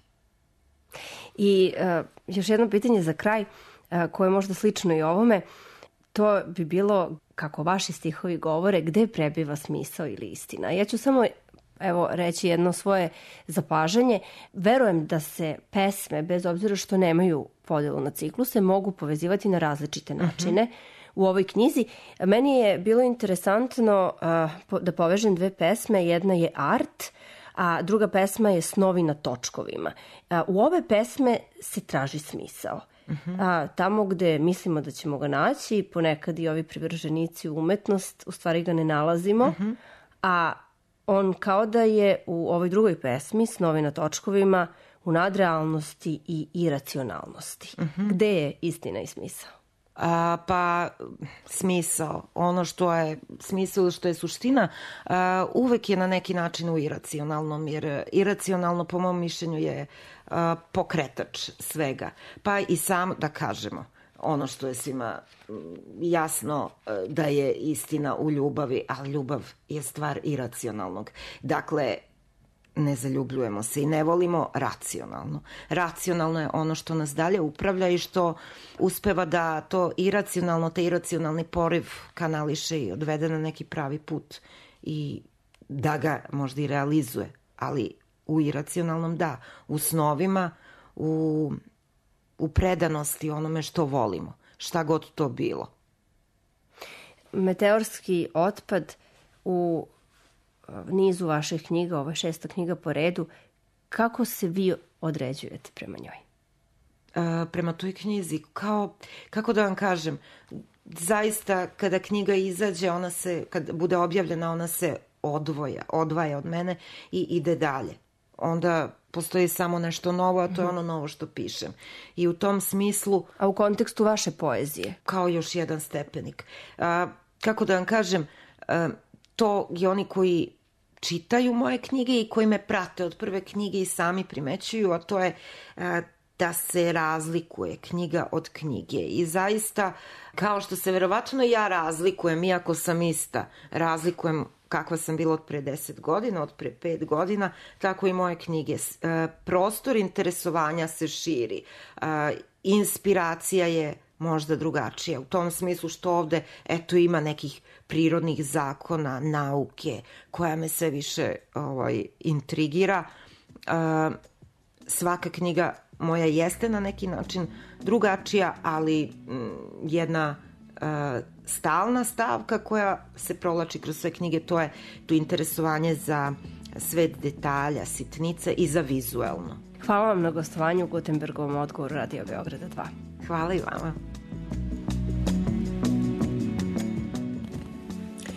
I još jedno pitanje za kraj, koje je možda slično i ovome, to bi bilo, kako vaši stihovi govore, gde prebiva smisao ili istina. Ja ću samo reći jedno svoje zapažanje. Verujem da se pesme, bez obzira što nemaju podelu na cikluse, mogu povezivati na različite načine. U ovoj knjizi meni je bilo interesantno da povežem dve pesme. Jedna je Art, a druga pesma je Snovi na točkovima. U ove pesme se traži smisao. Tamo gde mislimo da ćemo ga naći, ponekad i ovi privrženici u umetnost, u stvari ga ne nalazimo, a on kao da je u ovoj drugoj pesmi, Snovi na točkovima, u nadrealnosti i iracionalnosti. Gde je istina i smisao? Pa smisao, ono što je smisao, što je suština, uvek je na neki način u iracionalnom, jer iracionalno po mom mišljenju je pokretač svega. Pa i sam, da kažemo, ono što je svima jasno da je istina u ljubavi, ali ljubav je stvar iracionalnog. Dakle, ne zaljubljujemo se i ne volimo racionalno. Racionalno je ono što nas dalje upravlja i što uspeva da to iracionalno, taj iracionalni poriv kanališe i odvede na neki pravi put i da ga možda i realizuje. Ali u iracionalnom da, u snovima, u predanosti onome što volimo, šta god to bilo. Meteorski otpad u nizu vaših knjiga, ovo je 6. knjiga po redu, kako se vi određujete prema njoj? Prema toj knjizi, kako da vam kažem, zaista kada knjiga izađe, kad bude objavljena, ona se odvaja od mene i ide dalje. Onda postoji samo nešto novo, a to je ono novo što pišem. I u tom smislu... A u kontekstu vaše poezije? Kao još jedan stepenik. Kako da vam kažem, to i oni koji čitaju moje knjige i koji me prate od prve knjige i sami primećuju, a to je da se razlikuje knjiga od knjige. I zaista, kao što se verovatno ja razlikujem, iako sam ista, razlikujem kakva sam bila od pre 10 godina, od pre 5 godina, tako i moje knjige. Prostor interesovanja se širi. Inspiracija je možda drugačija. U tom smislu što ovde, ima nekih prirodnih zakona, nauke, koja me sve više intrigira. Svaka knjiga moja jeste na neki način drugačija, ali jedna stalna stavka koja se provlači kroz sve knjige, to je to interesovanje za svet detalja, sitnice i za vizuelno. Hvala vam na gostovanju u Gutenbergovom odgovoru Radio Beograda 2. Hvala i vama.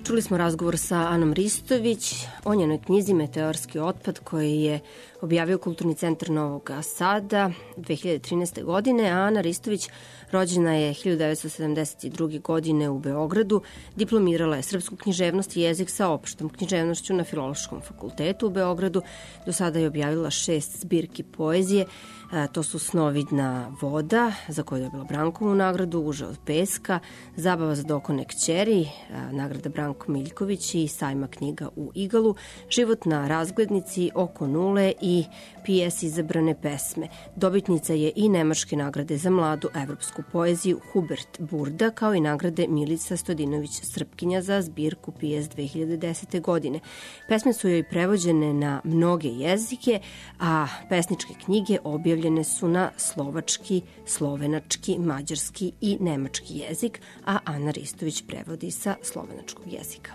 Čuli smo razgovor sa Anom Ristović o njenoj knjizi Meteorski otpad koji je objavio Kulturni centar Novog Sada 2013. godine. A Ana Ristović rođena je 1972. godine u Beogradu, diplomirala je srpsku književnost i jezik sa opštom književnošću na Filološkom fakultetu u Beogradu. Do sada je objavila 6 zbirki poezije. To su Snovidna voda, za koju je dobila Brankovu nagradu, Uže od peska, Zabava za dokone kćeri, nagrada Branko Miljković i Sajma knjiga u Igalu, Život na razglednici, Oko nule i PS izabrane pesme. Dobitnica je i Nemačke nagrade za mladu evropsku poeziju Hubert Burda, kao i nagrade Milica Stodinović Srpkinja za zbirku PS 2010. godine. Pesme su joj prevođene na mnoge jezike, a pesničke knjige objavljene su na slovački, slovenački, mađarski i nemački jezik, a Ana Ristović prevodi sa slovenačkog jezika.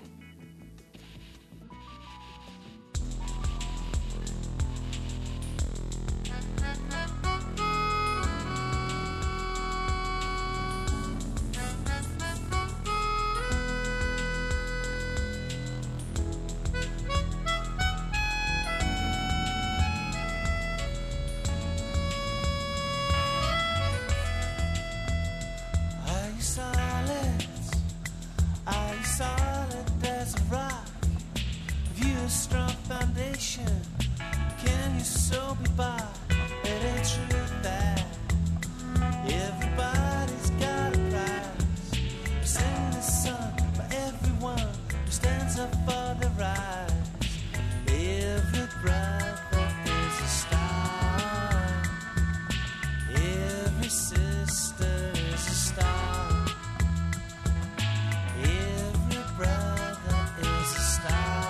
Can you so be by? It ain't true that everybody's got a prize. We sing the song for everyone who stands up for the rise. Every brother is a star. Every sister is a star. Every brother is a star.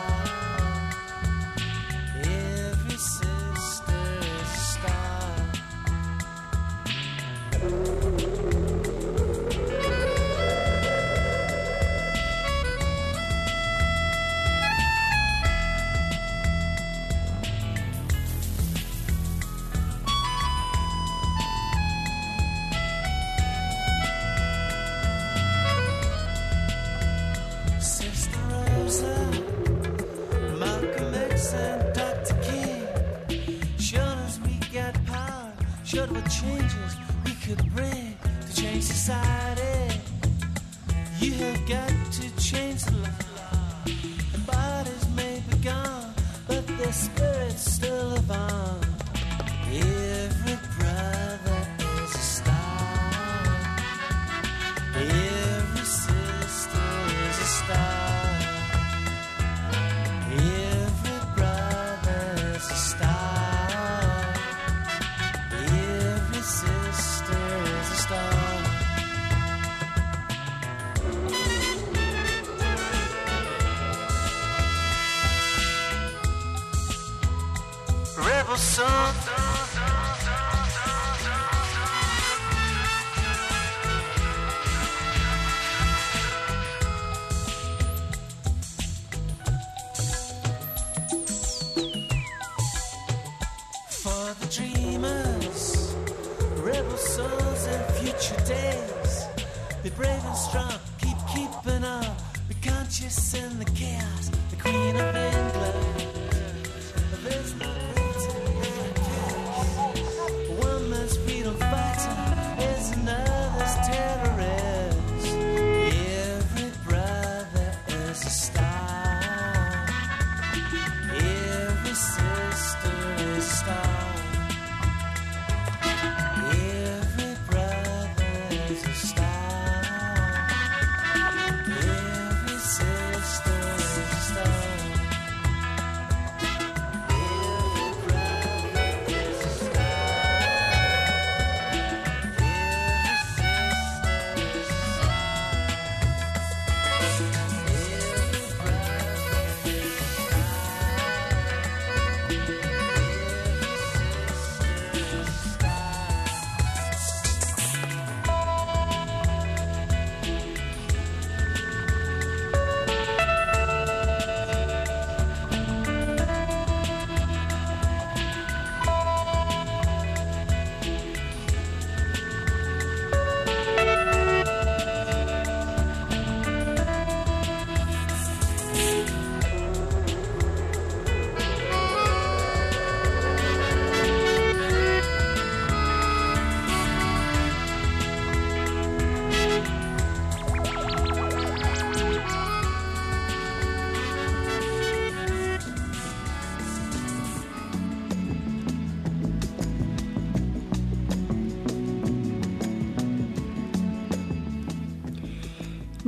Showed what changes we could bring to change society. You have got to change the law. The bodies may be gone, but their spirits still live on. Every brother is a star. Every sister is a star. Every brother is a star. Rebel son. For the dreamers, rebel souls and future days, be brave and strong, keeping up, be conscious in the chaos, the Queen of England. There's no one man's freedom fighter is another's terrorist. Every brother is a star. Every sister is a star. Every brother is a star. Every sister is a star.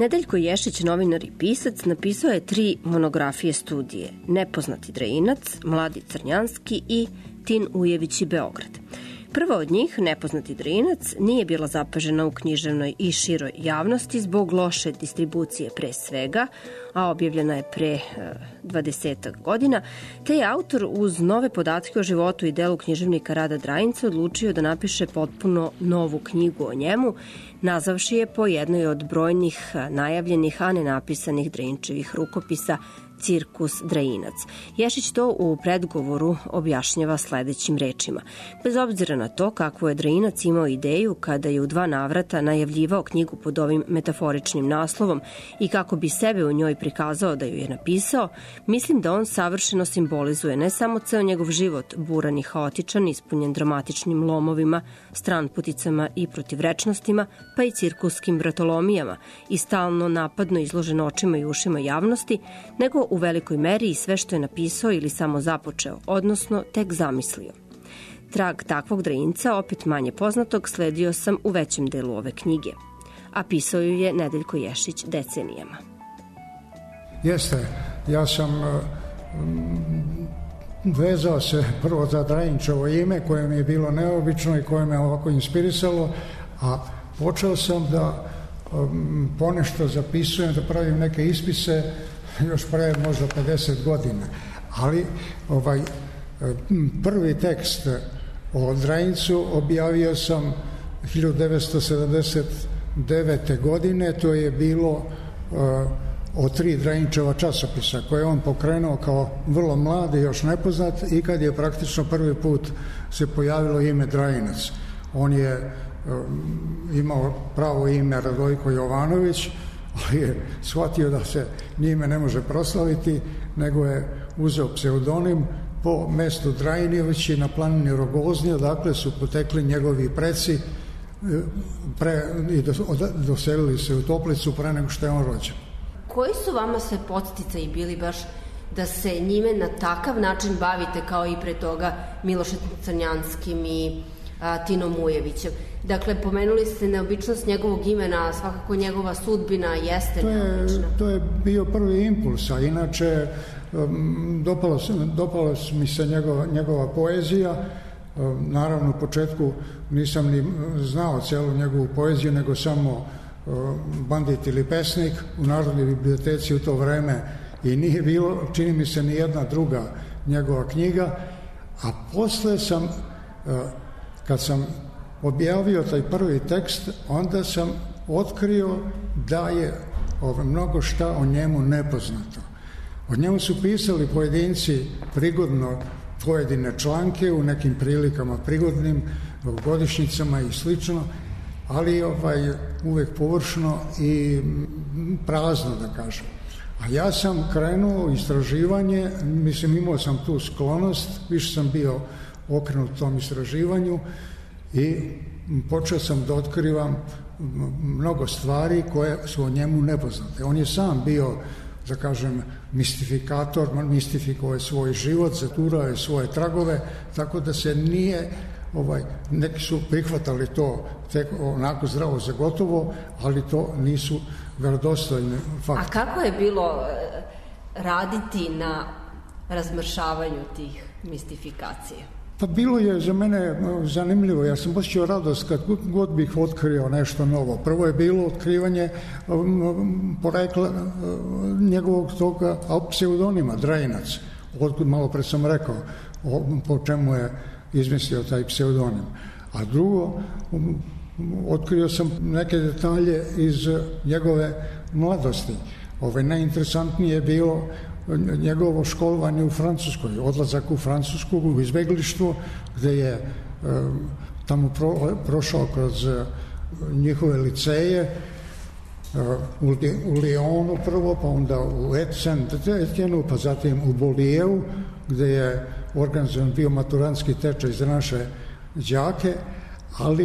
Nedeljko Ješić, novinar i pisac, napisao je 3 monografije studije: Nepoznati Drejinac, Mladi Crnjanski i Tin Ujević i Beograd. Prva od njih, Nepoznati Drejinac, nije bila zapažena u književnoj i široj javnosti zbog loše distribucije pre svega, a objavljena je pre 20 godina, te je autor uz nove podatke o životu i delu književnika Rada Drajinca odlučio da napiše potpuno novu knjigu o njemu, nazavši je po jednoj od brojnih najavljenih, a nenapisanih Drejinčevih rukopisa Cirkus Drajinac. Ješić to u predgovoru objašnjava sledećim rečima. Bez obzira na to kakvu je Drajinac imao ideju kada je u 2 navrata najavljivao knjigu pod ovim metaforičnim naslovom i kako bi sebe u njoj prikazao da ju je napisao, mislim da on savršeno simbolizuje ne samo ceo njegov život, buran i haotičan, ispunjen dramatičnim lomovima, stranputicama i protivrečnostima, pa i cirkuskim vratolomijama i stalno napadno izložen očima i ušima javnosti, nego u velikoj meri i sve što je napisao ili samo započeo, odnosno tek zamislio. Trag takvog Drajinca, opet manje poznatog, sledio sam u većem delu ove knjige, a pisao ju je Nedeljko Ješić decenijama. Jeste, ja sam vezao se prvo za Drajinčevo ime koje mi je bilo neobično i koje me ovako inspirisalo, a počeo sam da ponešto zapisujem, da pravim neke ispise još pre možda 50 godina. Ali prvi tekst o Drajincu objavio sam 1979. godine, to je bilo o 3 Drajinčeva časopisa koje on pokrenuo kao vrlo mlad i još nepoznat i kad je praktično prvi put se pojavilo ime Drajinac. On je imao pravo ime Radojko Jovanović, ali je shvatio da se njime ne može proslaviti, nego je uzeo pseudonim po mestu Drajinovići na planini Rogoznje, dakle su potekli njegovi preci i doselili se u Toplicu pre nego što je on rođen. Koji su vama sve podsticaji bili baš da se njime na takav način bavite kao i pre toga Milošem Crnjanskim i Tinom Ujevićem? Dakle, pomenuli ste neobičnost njegovog imena, svakako njegova sudbina jeste neobična. To je bio prvi impuls, a inače dopala mi se njegova poezija. Naravno, u početku nisam ni znao celu njegovu poeziju, nego samo Bandit ili pesnik u Narodnoj biblioteci u to vreme i nije bilo, čini mi se, ni jedna druga njegova knjiga, a posle sam, kad sam objavio taj prvi tekst, onda sam otkrio da je mnogo šta o njemu nepoznato. O njemu su pisali pojedinci prigodno pojedine članke u nekim prilikama prigodnim, godišnjicama i slično, ali uvek površno i prazno, da kažem. A ja sam krenuo istraživanje, mislim, imao sam tu sklonost, više sam bio okrenut tom istraživanju i počeo sam da otkrivam mnogo stvari koje su o njemu nepoznate. On je sam bio, da kažem, mistifikator, mistifikovao je svoj život, zaturao je svoje tragove, tako da se nije, neki su prihvatali to tek onako zdravo za gotovo, ali to nisu verodostojne fakte. A kako je bilo raditi na razmršavanju tih mistifikacija? Pa bilo je za mene zanimljivo, ja sam osjećao radost kad god bih otkrio nešto novo. Prvo je bilo otkrivanje porekla njegovog toga pseudonima, Drajinac. Otkud malo pre sam rekao po čemu je izmislio taj pseudonim. A drugo, otkrio sam neke detalje iz njegove mladosti. Najinteresantnije je bilo njegovo školovanje u Francuskoj, odlazak u Francusku, u izbeglištvo, gde je tamo prošao kroz njihove liceje, u Lyonu prvo, pa onda u Etienne, pa zatim u Bollijevu, gde je organizovan bio maturantski tečaj za naše đake, ali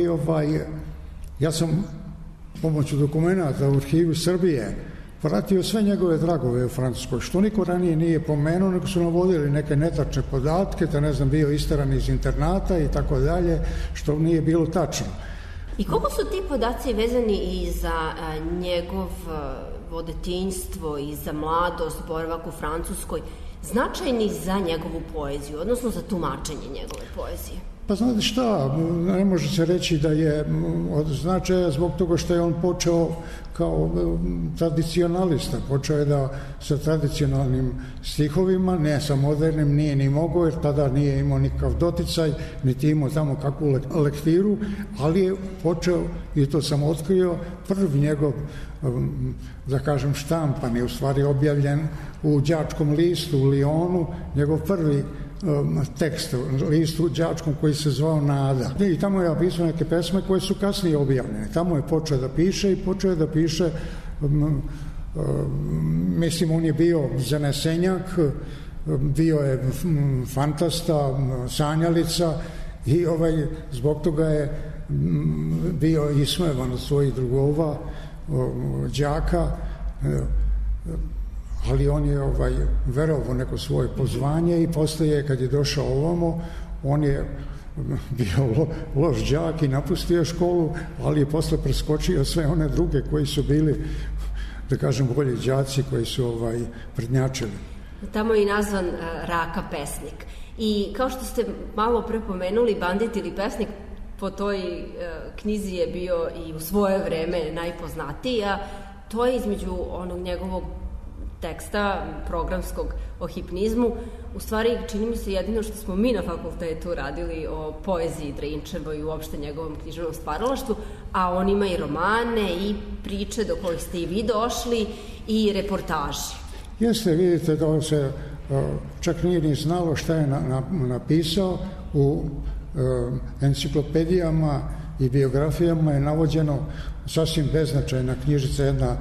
ja sam pomoću dokumenta u Arhivu Srbije pratio sve njegove dragove u Francuskoj, što niko ranije nije pomenuo, nego su navodili neke netačne podatke, da ne znam, bio isteran iz internata i tako dalje, što nije bilo tačno. I koliko su ti podaci vezani i za njegovo detinjstvo i za mladost, boravak u Francuskoj, značajni za njegovu poeziju, odnosno za tumačenje njegove poezije? Pa znate šta, ne može se reći da je od značaja zbog toga što je on počeo kao tradicionalista, počeo je da sa tradicionalnim stihovima, ne sa modernim, nije ni mogao, jer tada nije imao nikakav doticaj, niti imao tamo kakvu lektiru, ali je počeo, i to sam otkrio, prvi njegov, da kažem, štampan je u stvari objavljen u đačkom listu u Lyonu, njegov prvi tekst, listu đačkom koji se zvao Nada. I tamo je napisao neke pesme koje su kasnije objavljene. Tamo je počeo da piše i počeo da piše, mislim, on je bio zanesenjak, bio je fantasta, sanjalica i zbog toga je bio ismevan od svojih drugova, đaka, ali on je verovao neko svoje pozvanje i posle, kad je došao ovamo, on je bio loš đak i napustio školu, ali je posle preskočio sve one druge koji su bili, da kažem, bolji đaci koji su prednjačili. Tamo je i nazvan Raka pesnik. I kao što ste malo pre pomenuli, Bandit ili pesnik po toj knjizi je bio i u svoje vreme najpoznatiji, a to je između onog njegovog teksta programskog o hipnizmu, u stvari čini mi se jedino što smo mi na fakultetu radili o poeziji Drinčevoj i uopšte njegovom književnom stvaralaštvu, a on ima i romane i priče do kojih ste i vi došli i reportaži. Jeste, vidite da se čak nije ni znalo šta je napisao. U enciklopedijama i biografijama je navođeno sasvim beznačajna knjižica, jedna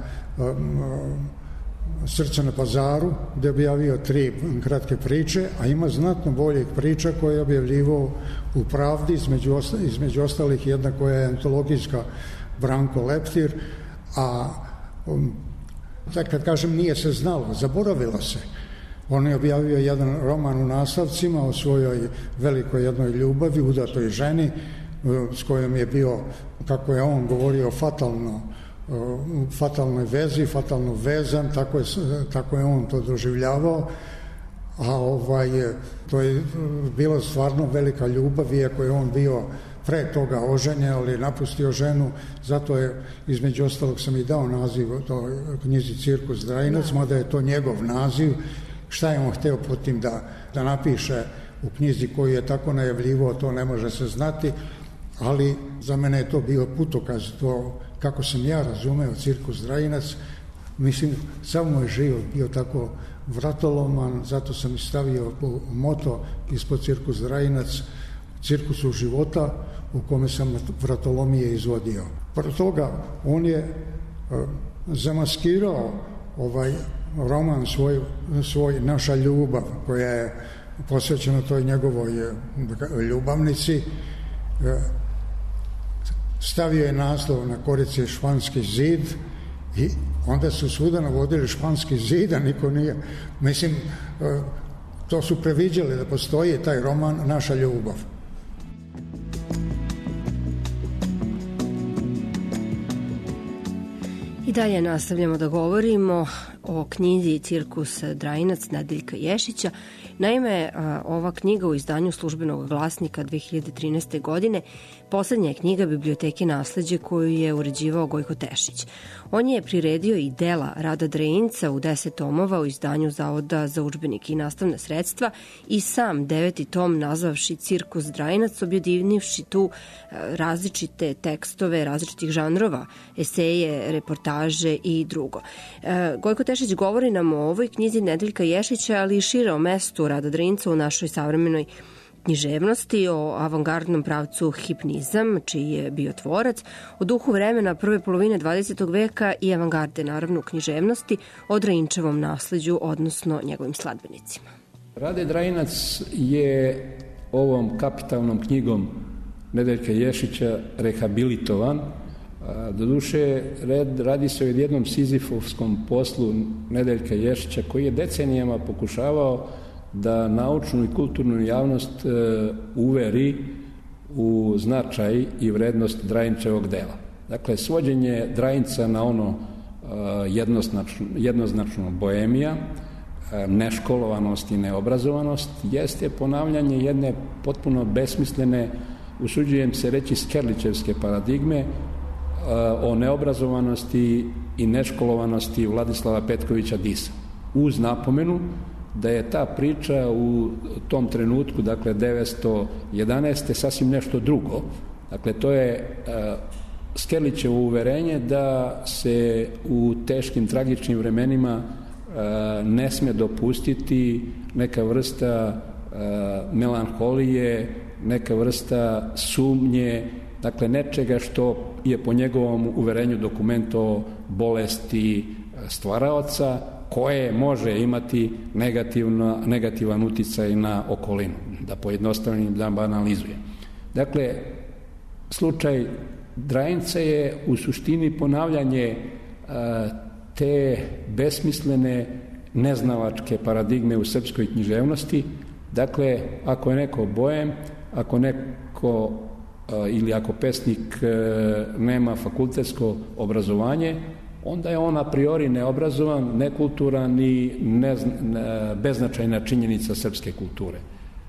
Srce na pazaru, gde je objavio 3 kratke priče, a ima znatno boljih priča koje je objavljivao u Pravdi, između ostalih jedna koja je antologijska, Branko Leptir, a kad kažem nije se znalo, zaboravilo se. On je objavio jedan roman u naslavcima o svojoj velikoj jednoj ljubavi, udatoj ženi, s kojom je bio, kako je on govorio, fatalnoj vezi, fatalno vezan, tako je on to doživljavao, a to je bila stvarno velika ljubav, iako je on bio pre toga oženjen, ali napustio ženu, zato je, između ostalog sam i dao naziv toj knjizi Cirkus Drajinac, mada je to njegov naziv. Šta je on hteo potim da napiše u knjizi koju je tako najavljivao, to ne može se znati, ali za mene je to bio putokaz, to kako sam ja razumeo Cirkus Drajinac. Mislim, sam moj život bio tako vratoloman, zato sam i stavio moto ispod Cirkus Drajinac, cirkusu života u kome sam vratolomije izvodio. Pro toga on je zamaskirao roman svoj Naša ljubav, koja je posvećena toj njegovoj ljubavnici. Stavio je naslov na korici Španski zid i onda su svuda navodili Španski zid, a niko nije. Mislim, to su previđali da postoji taj roman Naša ljubav. I dalje nastavljamo da govorimo o knjizi Cirkus Drajinac Nedeljka Ješića. Naime, ova knjiga u izdanju Službenog glasnika 2013. godine poslednja je knjiga Biblioteke nasleđe koju je uređivao Gojko Tešić. On je priredio i dela Rada Drejinca u 10 tomova u izdanju Zavoda za udžbenike i nastavna sredstva i sam 9. tom nazvavši Cirkus Drajinac, objavljivši tu različite tekstove različitih žanrova, eseje, reportaže i drugo. Gojko Tešić govori nam o ovoj knjizi Nedeljka Ješića, ali i šire o mestu Rada Drejinca u našoj savremenoj književnosti, o avangardnom pravcu hipnizam, čiji je bio tvorac, o duhu vremena prve polovine 20. veka i avangarde, naravno, u književnosti, o Drajinčevom nasleđu, odnosno njegovim sladbenicima. Rade Drajinac je ovom kapitalnom knjigom Nedeljka Ješića rehabilitovan. Doduše, radi se o jednom sizifovskom poslu Nedeljka Ješića, koji je decenijama pokušavao da naučnu i kulturnu javnost uveri u značaj i vrednost Drajinčevog dela. Dakle, svođenje Drajinca na ono jednoznačno boemija, neškolovanost i neobrazovanost, jeste ponavljanje jedne potpuno besmislene, usuđujem se reći, skerlićevske paradigme o neobrazovanosti i neškolovanosti Vladislava Petkovića Disa. Uz napomenu da je ta priča u tom trenutku, dakle 911. sasvim nešto drugo. Dakle, to je Skerlićevo uverenje da se u teškim, tragičnim vremenima ne sme dopustiti neka vrsta melanholije, neka vrsta sumnje, dakle nečega što je po njegovom uverenju dokument o bolesti stvaraoca, koje može imati negativan uticaj na okolinu, da pojednostavnim, da banalizujem. Dakle, slučaj Drajinca je u suštini ponavljanje te besmislene neznalačke paradigme u srpskoj književnosti. Dakle, ako je neko boem, ako neko ili ako pesnik nema fakultetsko obrazovanje, onda je on a priori neobrazovan, nekulturan i beznačajna činjenica srpske kulture.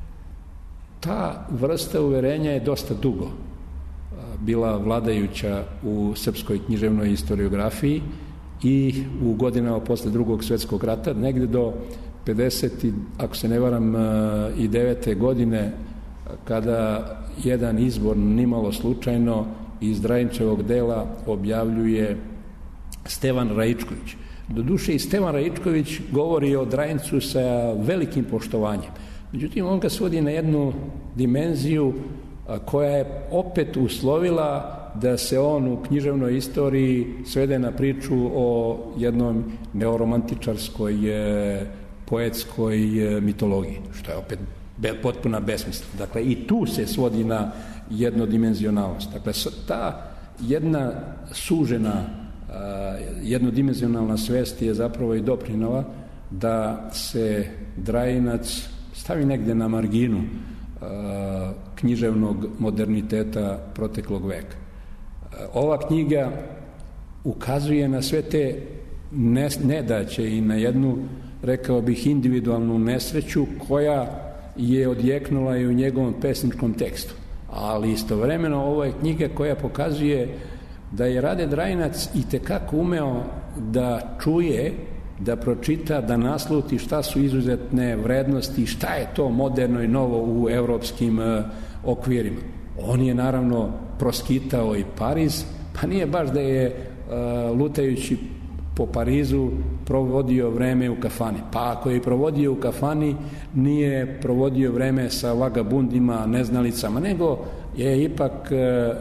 Ta vrsta uverenja je dosta dugo bila vladajuća u srpskoj književnoj historiografiji i u godinama posle Drugog svjetskog rata, negde do 50, ako se ne varam, i 9. godine, kada jedan izbor nimalo slučajno iz Drajinčevog dela objavljuje Stevan Raičković. Doduše i Stevan Raičković govori o Drajincu sa velikim poštovanjem. Međutim, on ga svodi na jednu dimenziju koja je opet uslovila da se on u književnoj istoriji svede na priču o jednom neoromantičarskoj poetskoj mitologiji, što je opet potpuna besmisla. Dakle, i tu se svodi na jednodimenzionalnost. Dakle, ta jedna sužena jednodimenzionalna svest je zapravo i doprinala da se Drajinac stavi negde na marginu književnog moderniteta proteklog veka. Ova knjiga ukazuje na sve te nedaće i na jednu, rekao bih, individualnu nesreću koja je odjeknula i u njegovom pesničkom tekstu. Ali istovremeno ovo je knjiga koja pokazuje da je Rade Drajinac itekako umeo da čuje, da pročita, da nasluti šta su izuzetne vrednosti, šta je to moderno i novo u evropskim okvirima. On je naravno proskitao i Pariz, pa nije baš da je lutajući po Parizu provodio vreme u kafani. Pa ako je i provodio u kafani, nije provodio vreme sa vagabundima, neznalicama, nego je ipak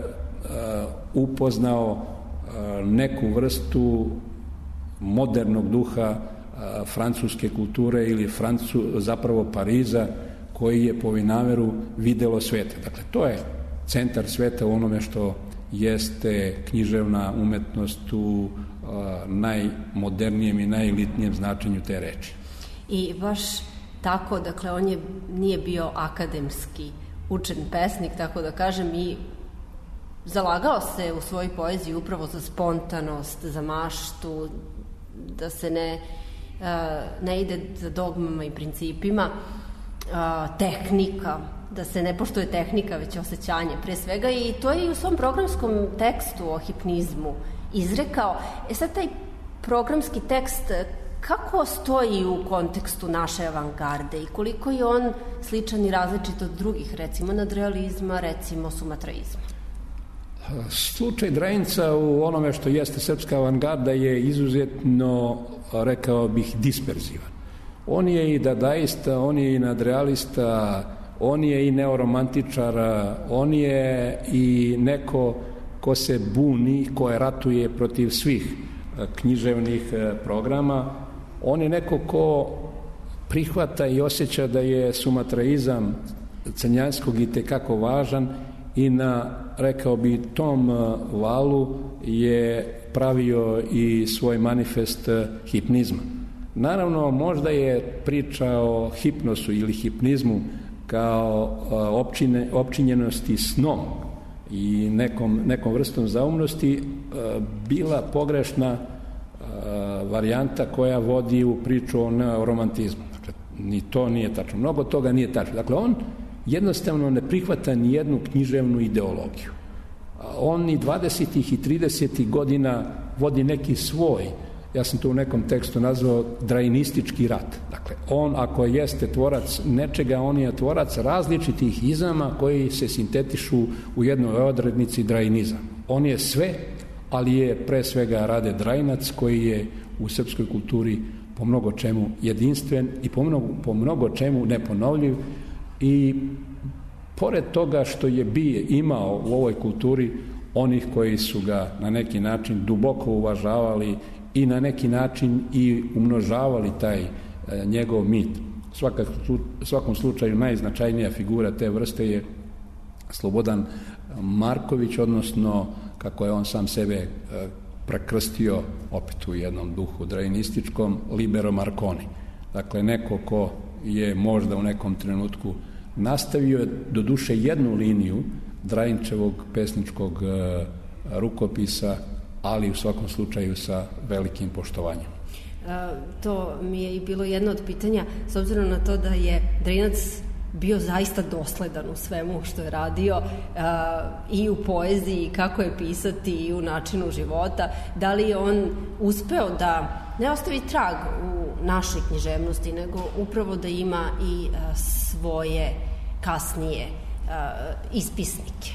upoznao neku vrstu modernog duha francuske kulture ili zapravo Pariza, koji je po Vinaveru videlo sveta. Dakle, to je centar sveta u onome što jeste književna umetnost u najmodernijem i najelitnijem značenju te reči. I baš tako, dakle, on nije bio akademski učen pesnik, tako da kažem, i zalagao se u svojoj poeziji upravo za spontanost, za maštu, da se ne ide za dogmama i principima, tehnika, da se ne poštuje tehnika, već osjećanje pre svega, i to je i u svom programskom tekstu o hipnizmu izrekao. Sad taj programski tekst kako stoji u kontekstu naše avangarde i koliko je on sličan i različit od drugih, recimo nadrealizma, recimo sumatraizma? Slučaj Drajinca u onome što jeste srpska avangarda je izuzetno, rekao bih, disperzivan. On je i dadaista, on je i nadrealista, on je i neoromantičar, on je i neko ko se buni, ko ratuje protiv svih književnih programa. On je neko ko prihvata i osjeća da je sumatraizam Crnjanskog i tekako važan i na, rekao bi, tom valu je pravio i svoj manifest hipnizma. Naravno, možda je priča o hipnosu ili hipnizmu kao opčinjenosti snom i nekom vrstom zaumnosti bila pogrešna varijanta koja vodi u priču o romantizmu. Dakle, ni to nije tačno. Mnogo toga nije tačno. Dakle, on jednostavno ne prihvata ni jednu književnu ideologiju. On i 20. i 30. godina vodi neki svoj, ja sam to u nekom tekstu nazvao drainistički rat. Dakle, on ako jeste tvorac nečega, on je tvorac različitih izama koji se sintetišu u jednoj odrednici drainizam. On je sve, ali je pre svega Rade Drajinac koji je u srpskoj kulturi po mnogo čemu jedinstven i po mnogo čemu neponovljiv i pored toga što je imao u ovoj kulturi onih koji su ga na neki način duboko uvažavali i na neki način i umnožavali taj njegov mit. U svakom slučaju najznačajnija figura te vrste je Slobodan Marković, odnosno kako je on sam sebe prekrstio opet u jednom duhu drainističkom, Libero Marconi. Dakle, neko ko je možda u nekom trenutku nastavio do duše jednu liniju Drajinčevog pesničkog rukopisa, ali u svakom slučaju sa velikim poštovanjem. To mi je i bilo jedno od pitanja, s obzirom na to da je Drajinac bio zaista dosledan u svemu što je radio i u poeziji, kako je pisati i u načinu života. Da li je on uspeo da ne ostavi trag u našoj književnosti, nego upravo da ima i svoje kasnije ispisnike?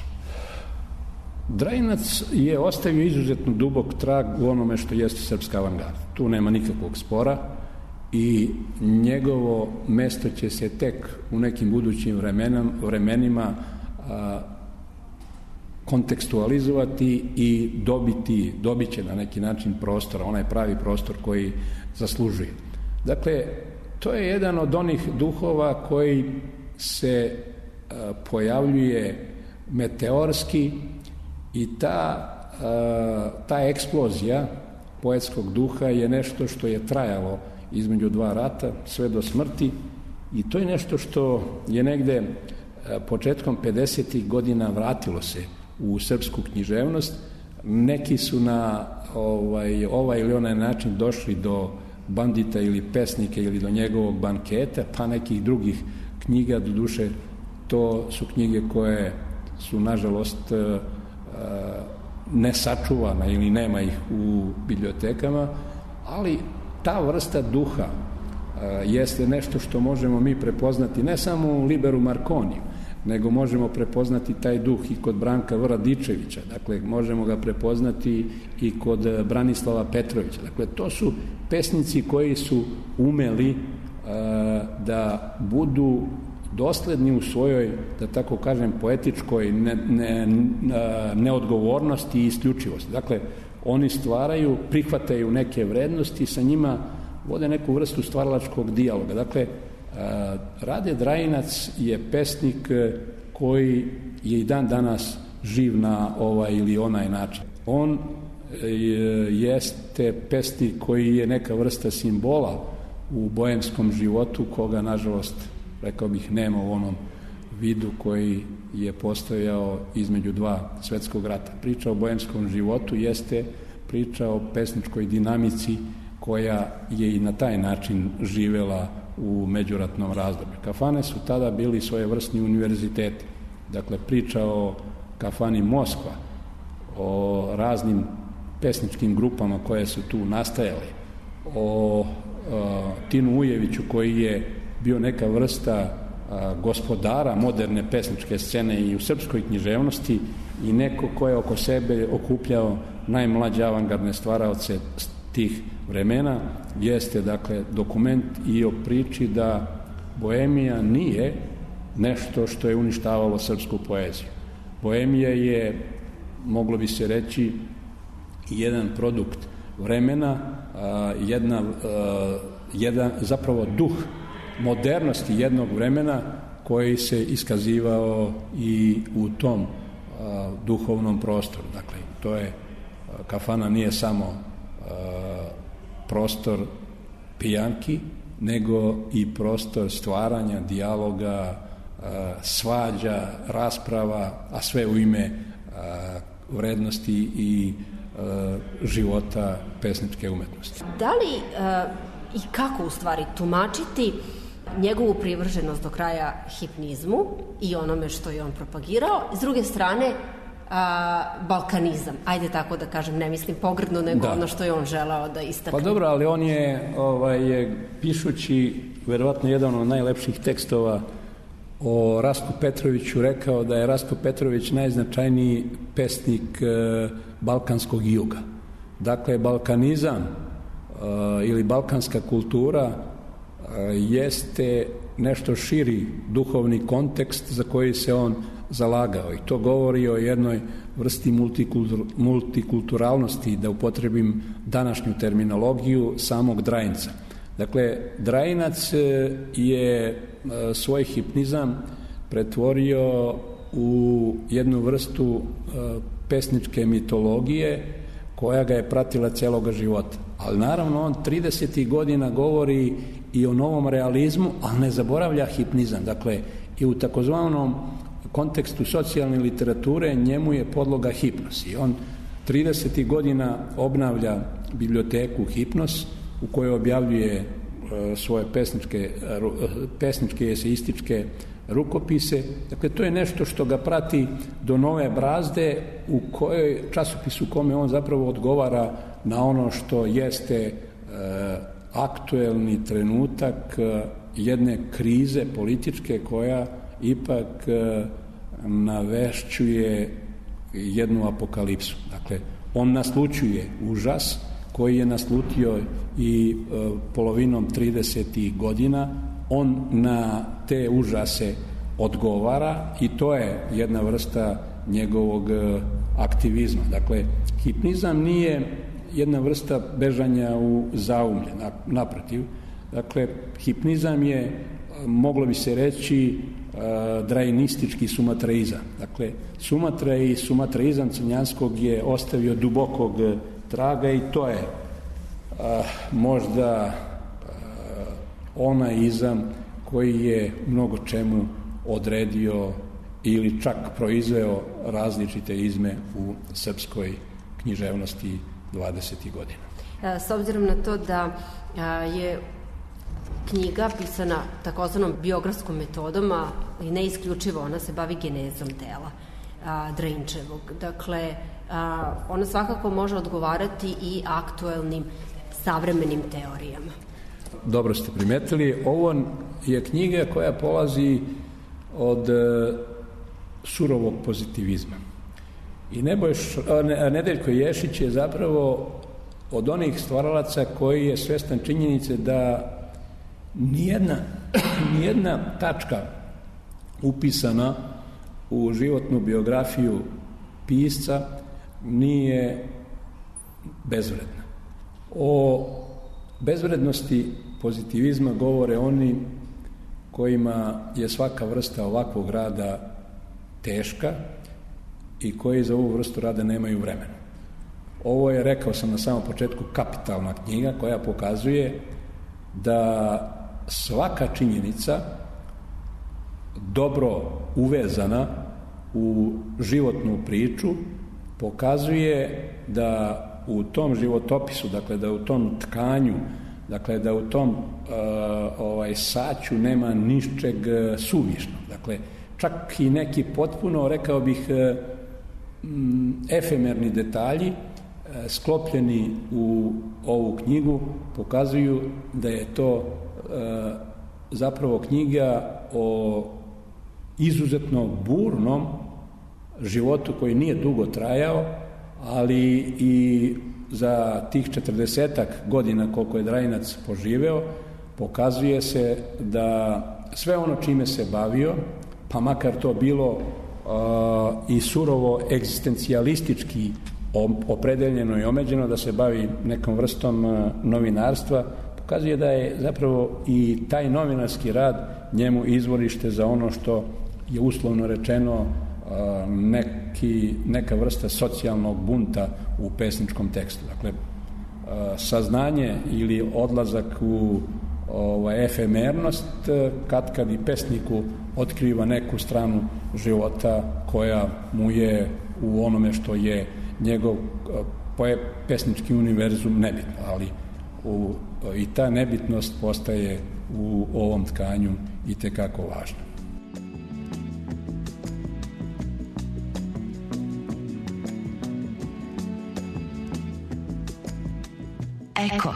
Drajinac je ostavio izuzetno dubok trag u onome što jeste srpska avangarda. Tu nema nikakvog spora i njegovo mesto će se tek u nekim budućim vremenima kontekstualizovati i dobit će na neki način prostor, onaj pravi prostor koji zaslužuje. Dakle, to je jedan od onih duhova koji se pojavljuje meteorski i ta eksplozija poetskog duha je nešto što je trajalo između dva rata sve do smrti i to je nešto što je negde početkom 50. godina vratilo se u srpsku književnost. Neki su na ovaj ili onaj način došli do Bandita ili Pesnika ili do njegovog Banketa, pa nekih drugih knjiga, doduše to su knjige koje su nažalost nesačuvana ili nema ih u bibliotekama, ali ta vrsta duha jeste nešto što možemo mi prepoznati ne samo u Liberu Marconiju, nego možemo prepoznati taj duh i kod Branka Vradičevića, dakle možemo ga prepoznati i kod Branislava Petrovića. Dakle, to su pesnici koji su umeli da budu dosledni u svojoj, da tako kažem, poetičkoj neodgovornosti i isključivosti. Dakle, oni stvaraju, prihvataju neke vrednosti, sa njima vode neku vrstu stvaralačkog dijaloga. Dakle, Rade Drajinac je pesnik koji je i dan danas živ na ovaj ili onaj način. On jeste pesnik koji je neka vrsta simbola u boemskom životu, koga, nažalost, rekao bih, nema u onom vidu koji je postojao između dva svetskog rata. Priča o boemskom životu jeste priča o pesničkoj dinamici koja je i na taj način živela u međuratnom razdoblju. Kafane su tada bili svojevrsni univerziteti. Dakle, priča o kafani Moskva, o raznim pesničkim grupama koje su tu nastajale, o Tinu Ujeviću koji je bio neka vrsta gospodara moderne pesničke scene i u srpskoj književnosti i neko ko je oko sebe okupljao najmlađe avangardne stvaraoce tih vremena, jeste, dakle, dokument i o priči da boemija nije nešto što je uništavalo srpsku poeziju. Boemija je, moglo bi se reći, jedan produkt vremena, jedan zapravo duh modernosti jednog vremena koji se iskazivao i u tom duhovnom prostoru. Dakle, to je, kafana nije samo prostor pijanki, nego i prostor stvaranja, dijaloga, svađa, rasprava, a sve u ime vrednosti i života pesničke umetnosti. Da li i kako u stvari tumačiti njegovu privrženost do kraja hipnizmu i onome što je on propagirao, s druge strane balkanizam, ajde tako da kažem, ne mislim pogrdno, nego ono što je on želeo da istakne. Pa dobro, ali on je pišući verovatno jedan od najlepših tekstova o Rastku Petroviću rekao da je Rastko Petrović najznačajniji pesnik balkanskog juga. Dakle, balkanizam ili balkanska kultura jeste nešto širi duhovni kontekst za koji se on zalagao i to govori o jednoj vrsti multikulturalnosti, da upotrebim današnju terminologiju samog Drajinca. Dakle, Drajinac je svoj hipnizam pretvorio u jednu vrstu pesničke mitologije koja ga je pratila celoga života. Ali naravno on 30. godina govori i o novom realizmu, ali ne zaboravlja hipnizam. Dakle, i u takozvanom kontekstu socijalne literature njemu je podloga hipnos. I on 30. godina obnavlja biblioteku Hipnos u kojoj objavljuje svoje pesničke eseističke rukopise. Dakle, to je nešto što ga prati do Nove Brazde, u kojoj časopisu u kome on zapravo odgovara na ono što jeste aktuelni trenutak jedne krize političke koja ipak navešćuje jednu apokalipsu. Dakle, on naslućuje užas koji je naslutio i polovinom 30. godina. On na te užase odgovara i to je jedna vrsta njegovog aktivizma. Dakle, hipnizam nije jedna vrsta bežanja u zaumlje, naprotiv. Dakle, hipnizam je, moglo bi se reći, drajinistički sumatraizam. Dakle, Sumatra i sumatraizam crnjanskog je ostavio dubokog traga i to je možda onaj izam koji je mnogo čemu odredio ili čak proizveo različite izme u srpskoj književnosti 20. godina. S obzirom na to da je knjiga pisana takozvanom biografskom metodom, i ne isključivo, ona se bavi genezom dela Drajinčevog. Dakle, ona svakako može odgovarati i aktuelnim savremenim teorijama. Dobro ste primetili, ovo je knjiga koja polazi od surovog pozitivizma. I Nedeljko Ješić je zapravo od onih stvaralaca koji je svestan činjenice da nijedna tačka upisana u životnu biografiju pisca nije bezvredna. O bezvrednosti pozitivizma govore oni kojima je svaka vrsta ovakvog rada teška i koji za ovu vrstu rada nemaju vremena. Ovo je, rekao sam na samom početku, kapitalna knjiga koja pokazuje da svaka činjenica dobro uvezana u životnu priču pokazuje da u tom životopisu, dakle da u tom tkanju, dakle da u tom saću nema ničeg suvišnog. Dakle, čak i neki potpuno, rekao bih, efemerni detalji sklopljeni u ovu knjigu pokazuju da je to zapravo knjiga o izuzetno burnom životu koji nije dugo trajao, ali i za tih 40-ak godina koliko je Drajinac poživeo, pokazuje se da sve ono čime se bavio, pa makar to bilo i surovo egzistencijalistički opredeljeno i omeđeno da se bavi nekom vrstom novinarstva, pokazuje da je zapravo i taj novinarski rad njemu izvorište za ono što je uslovno rečeno neka vrsta socijalnog bunta u pesničkom tekstu. Dakle, saznanje ili odlazak u efemernost, kad i pesniku otkriva neku stranu života koja mu je u onome što je njegov pesnički univerzum nebitno, ali i ta nebitnost postaje u ovom tkanju i tekako važna. Eko.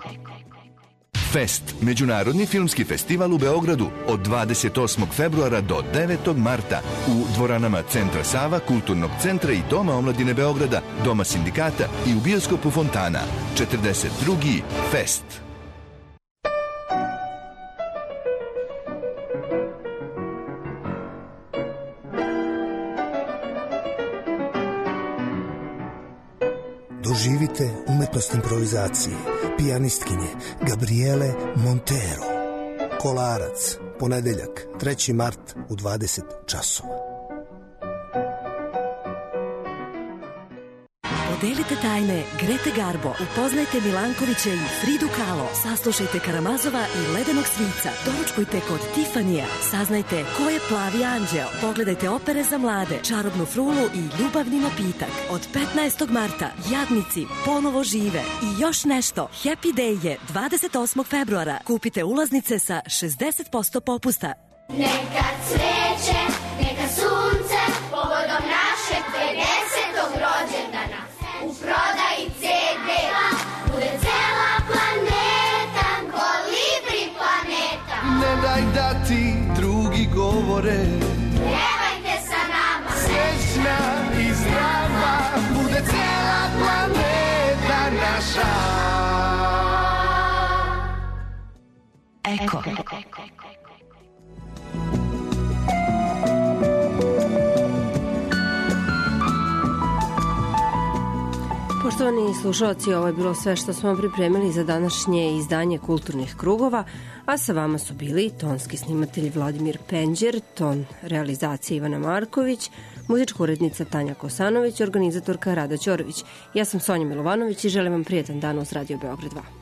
Fest, međunarodni filmski festival u Beogradu od 28. februara do 9. marta u dvoranama Centra Sava, Kulturnog centra i Doma omladine Beograda, Doma sindikata i u bioskopu Fontana. 42. Fest. Doživite umetnost improvizacije pijanistkinje Gabriele Montero. Kolarac, ponedeljak, 3. mart u 20 časova. Podelite tajne Grete Garbo, upoznajte Milankovića i Fridu Kahlo, saslušajte Karamazova i Ledenog svica, doručkujte kod Tifanija, saznajte ko je Plavi anđeo, pogledajte opere za mlade, Čarobnu frulu i Ljubavni napitak. Od 15. marta Jadnici ponovo žive i još nešto. Happy Day je 28. februara. Kupite ulaznice sa 60% popusta. Neka cveće, neka sunce, povodom našeg 50. rođendana. U prodaji CD-a bude cela planeta, Kolibri planeta. Ne daj da ti drugi govore, pjevajte sa nama. Srećna i zdrava bude cela planeta naša. Eko. Poštovani slušalci, ovo je bilo sve što smo pripremili za današnje izdanje Kulturnih krugova, a sa vama su bili tonski snimatelj Vladimir Penđer, ton realizacije Ivana Marković, muzička urednica Tanja Kosanović, organizatorka Rada Ćorović. Ja sam Sonja Milovanović i želim vam prijetan dan uz Radio Beograd 2.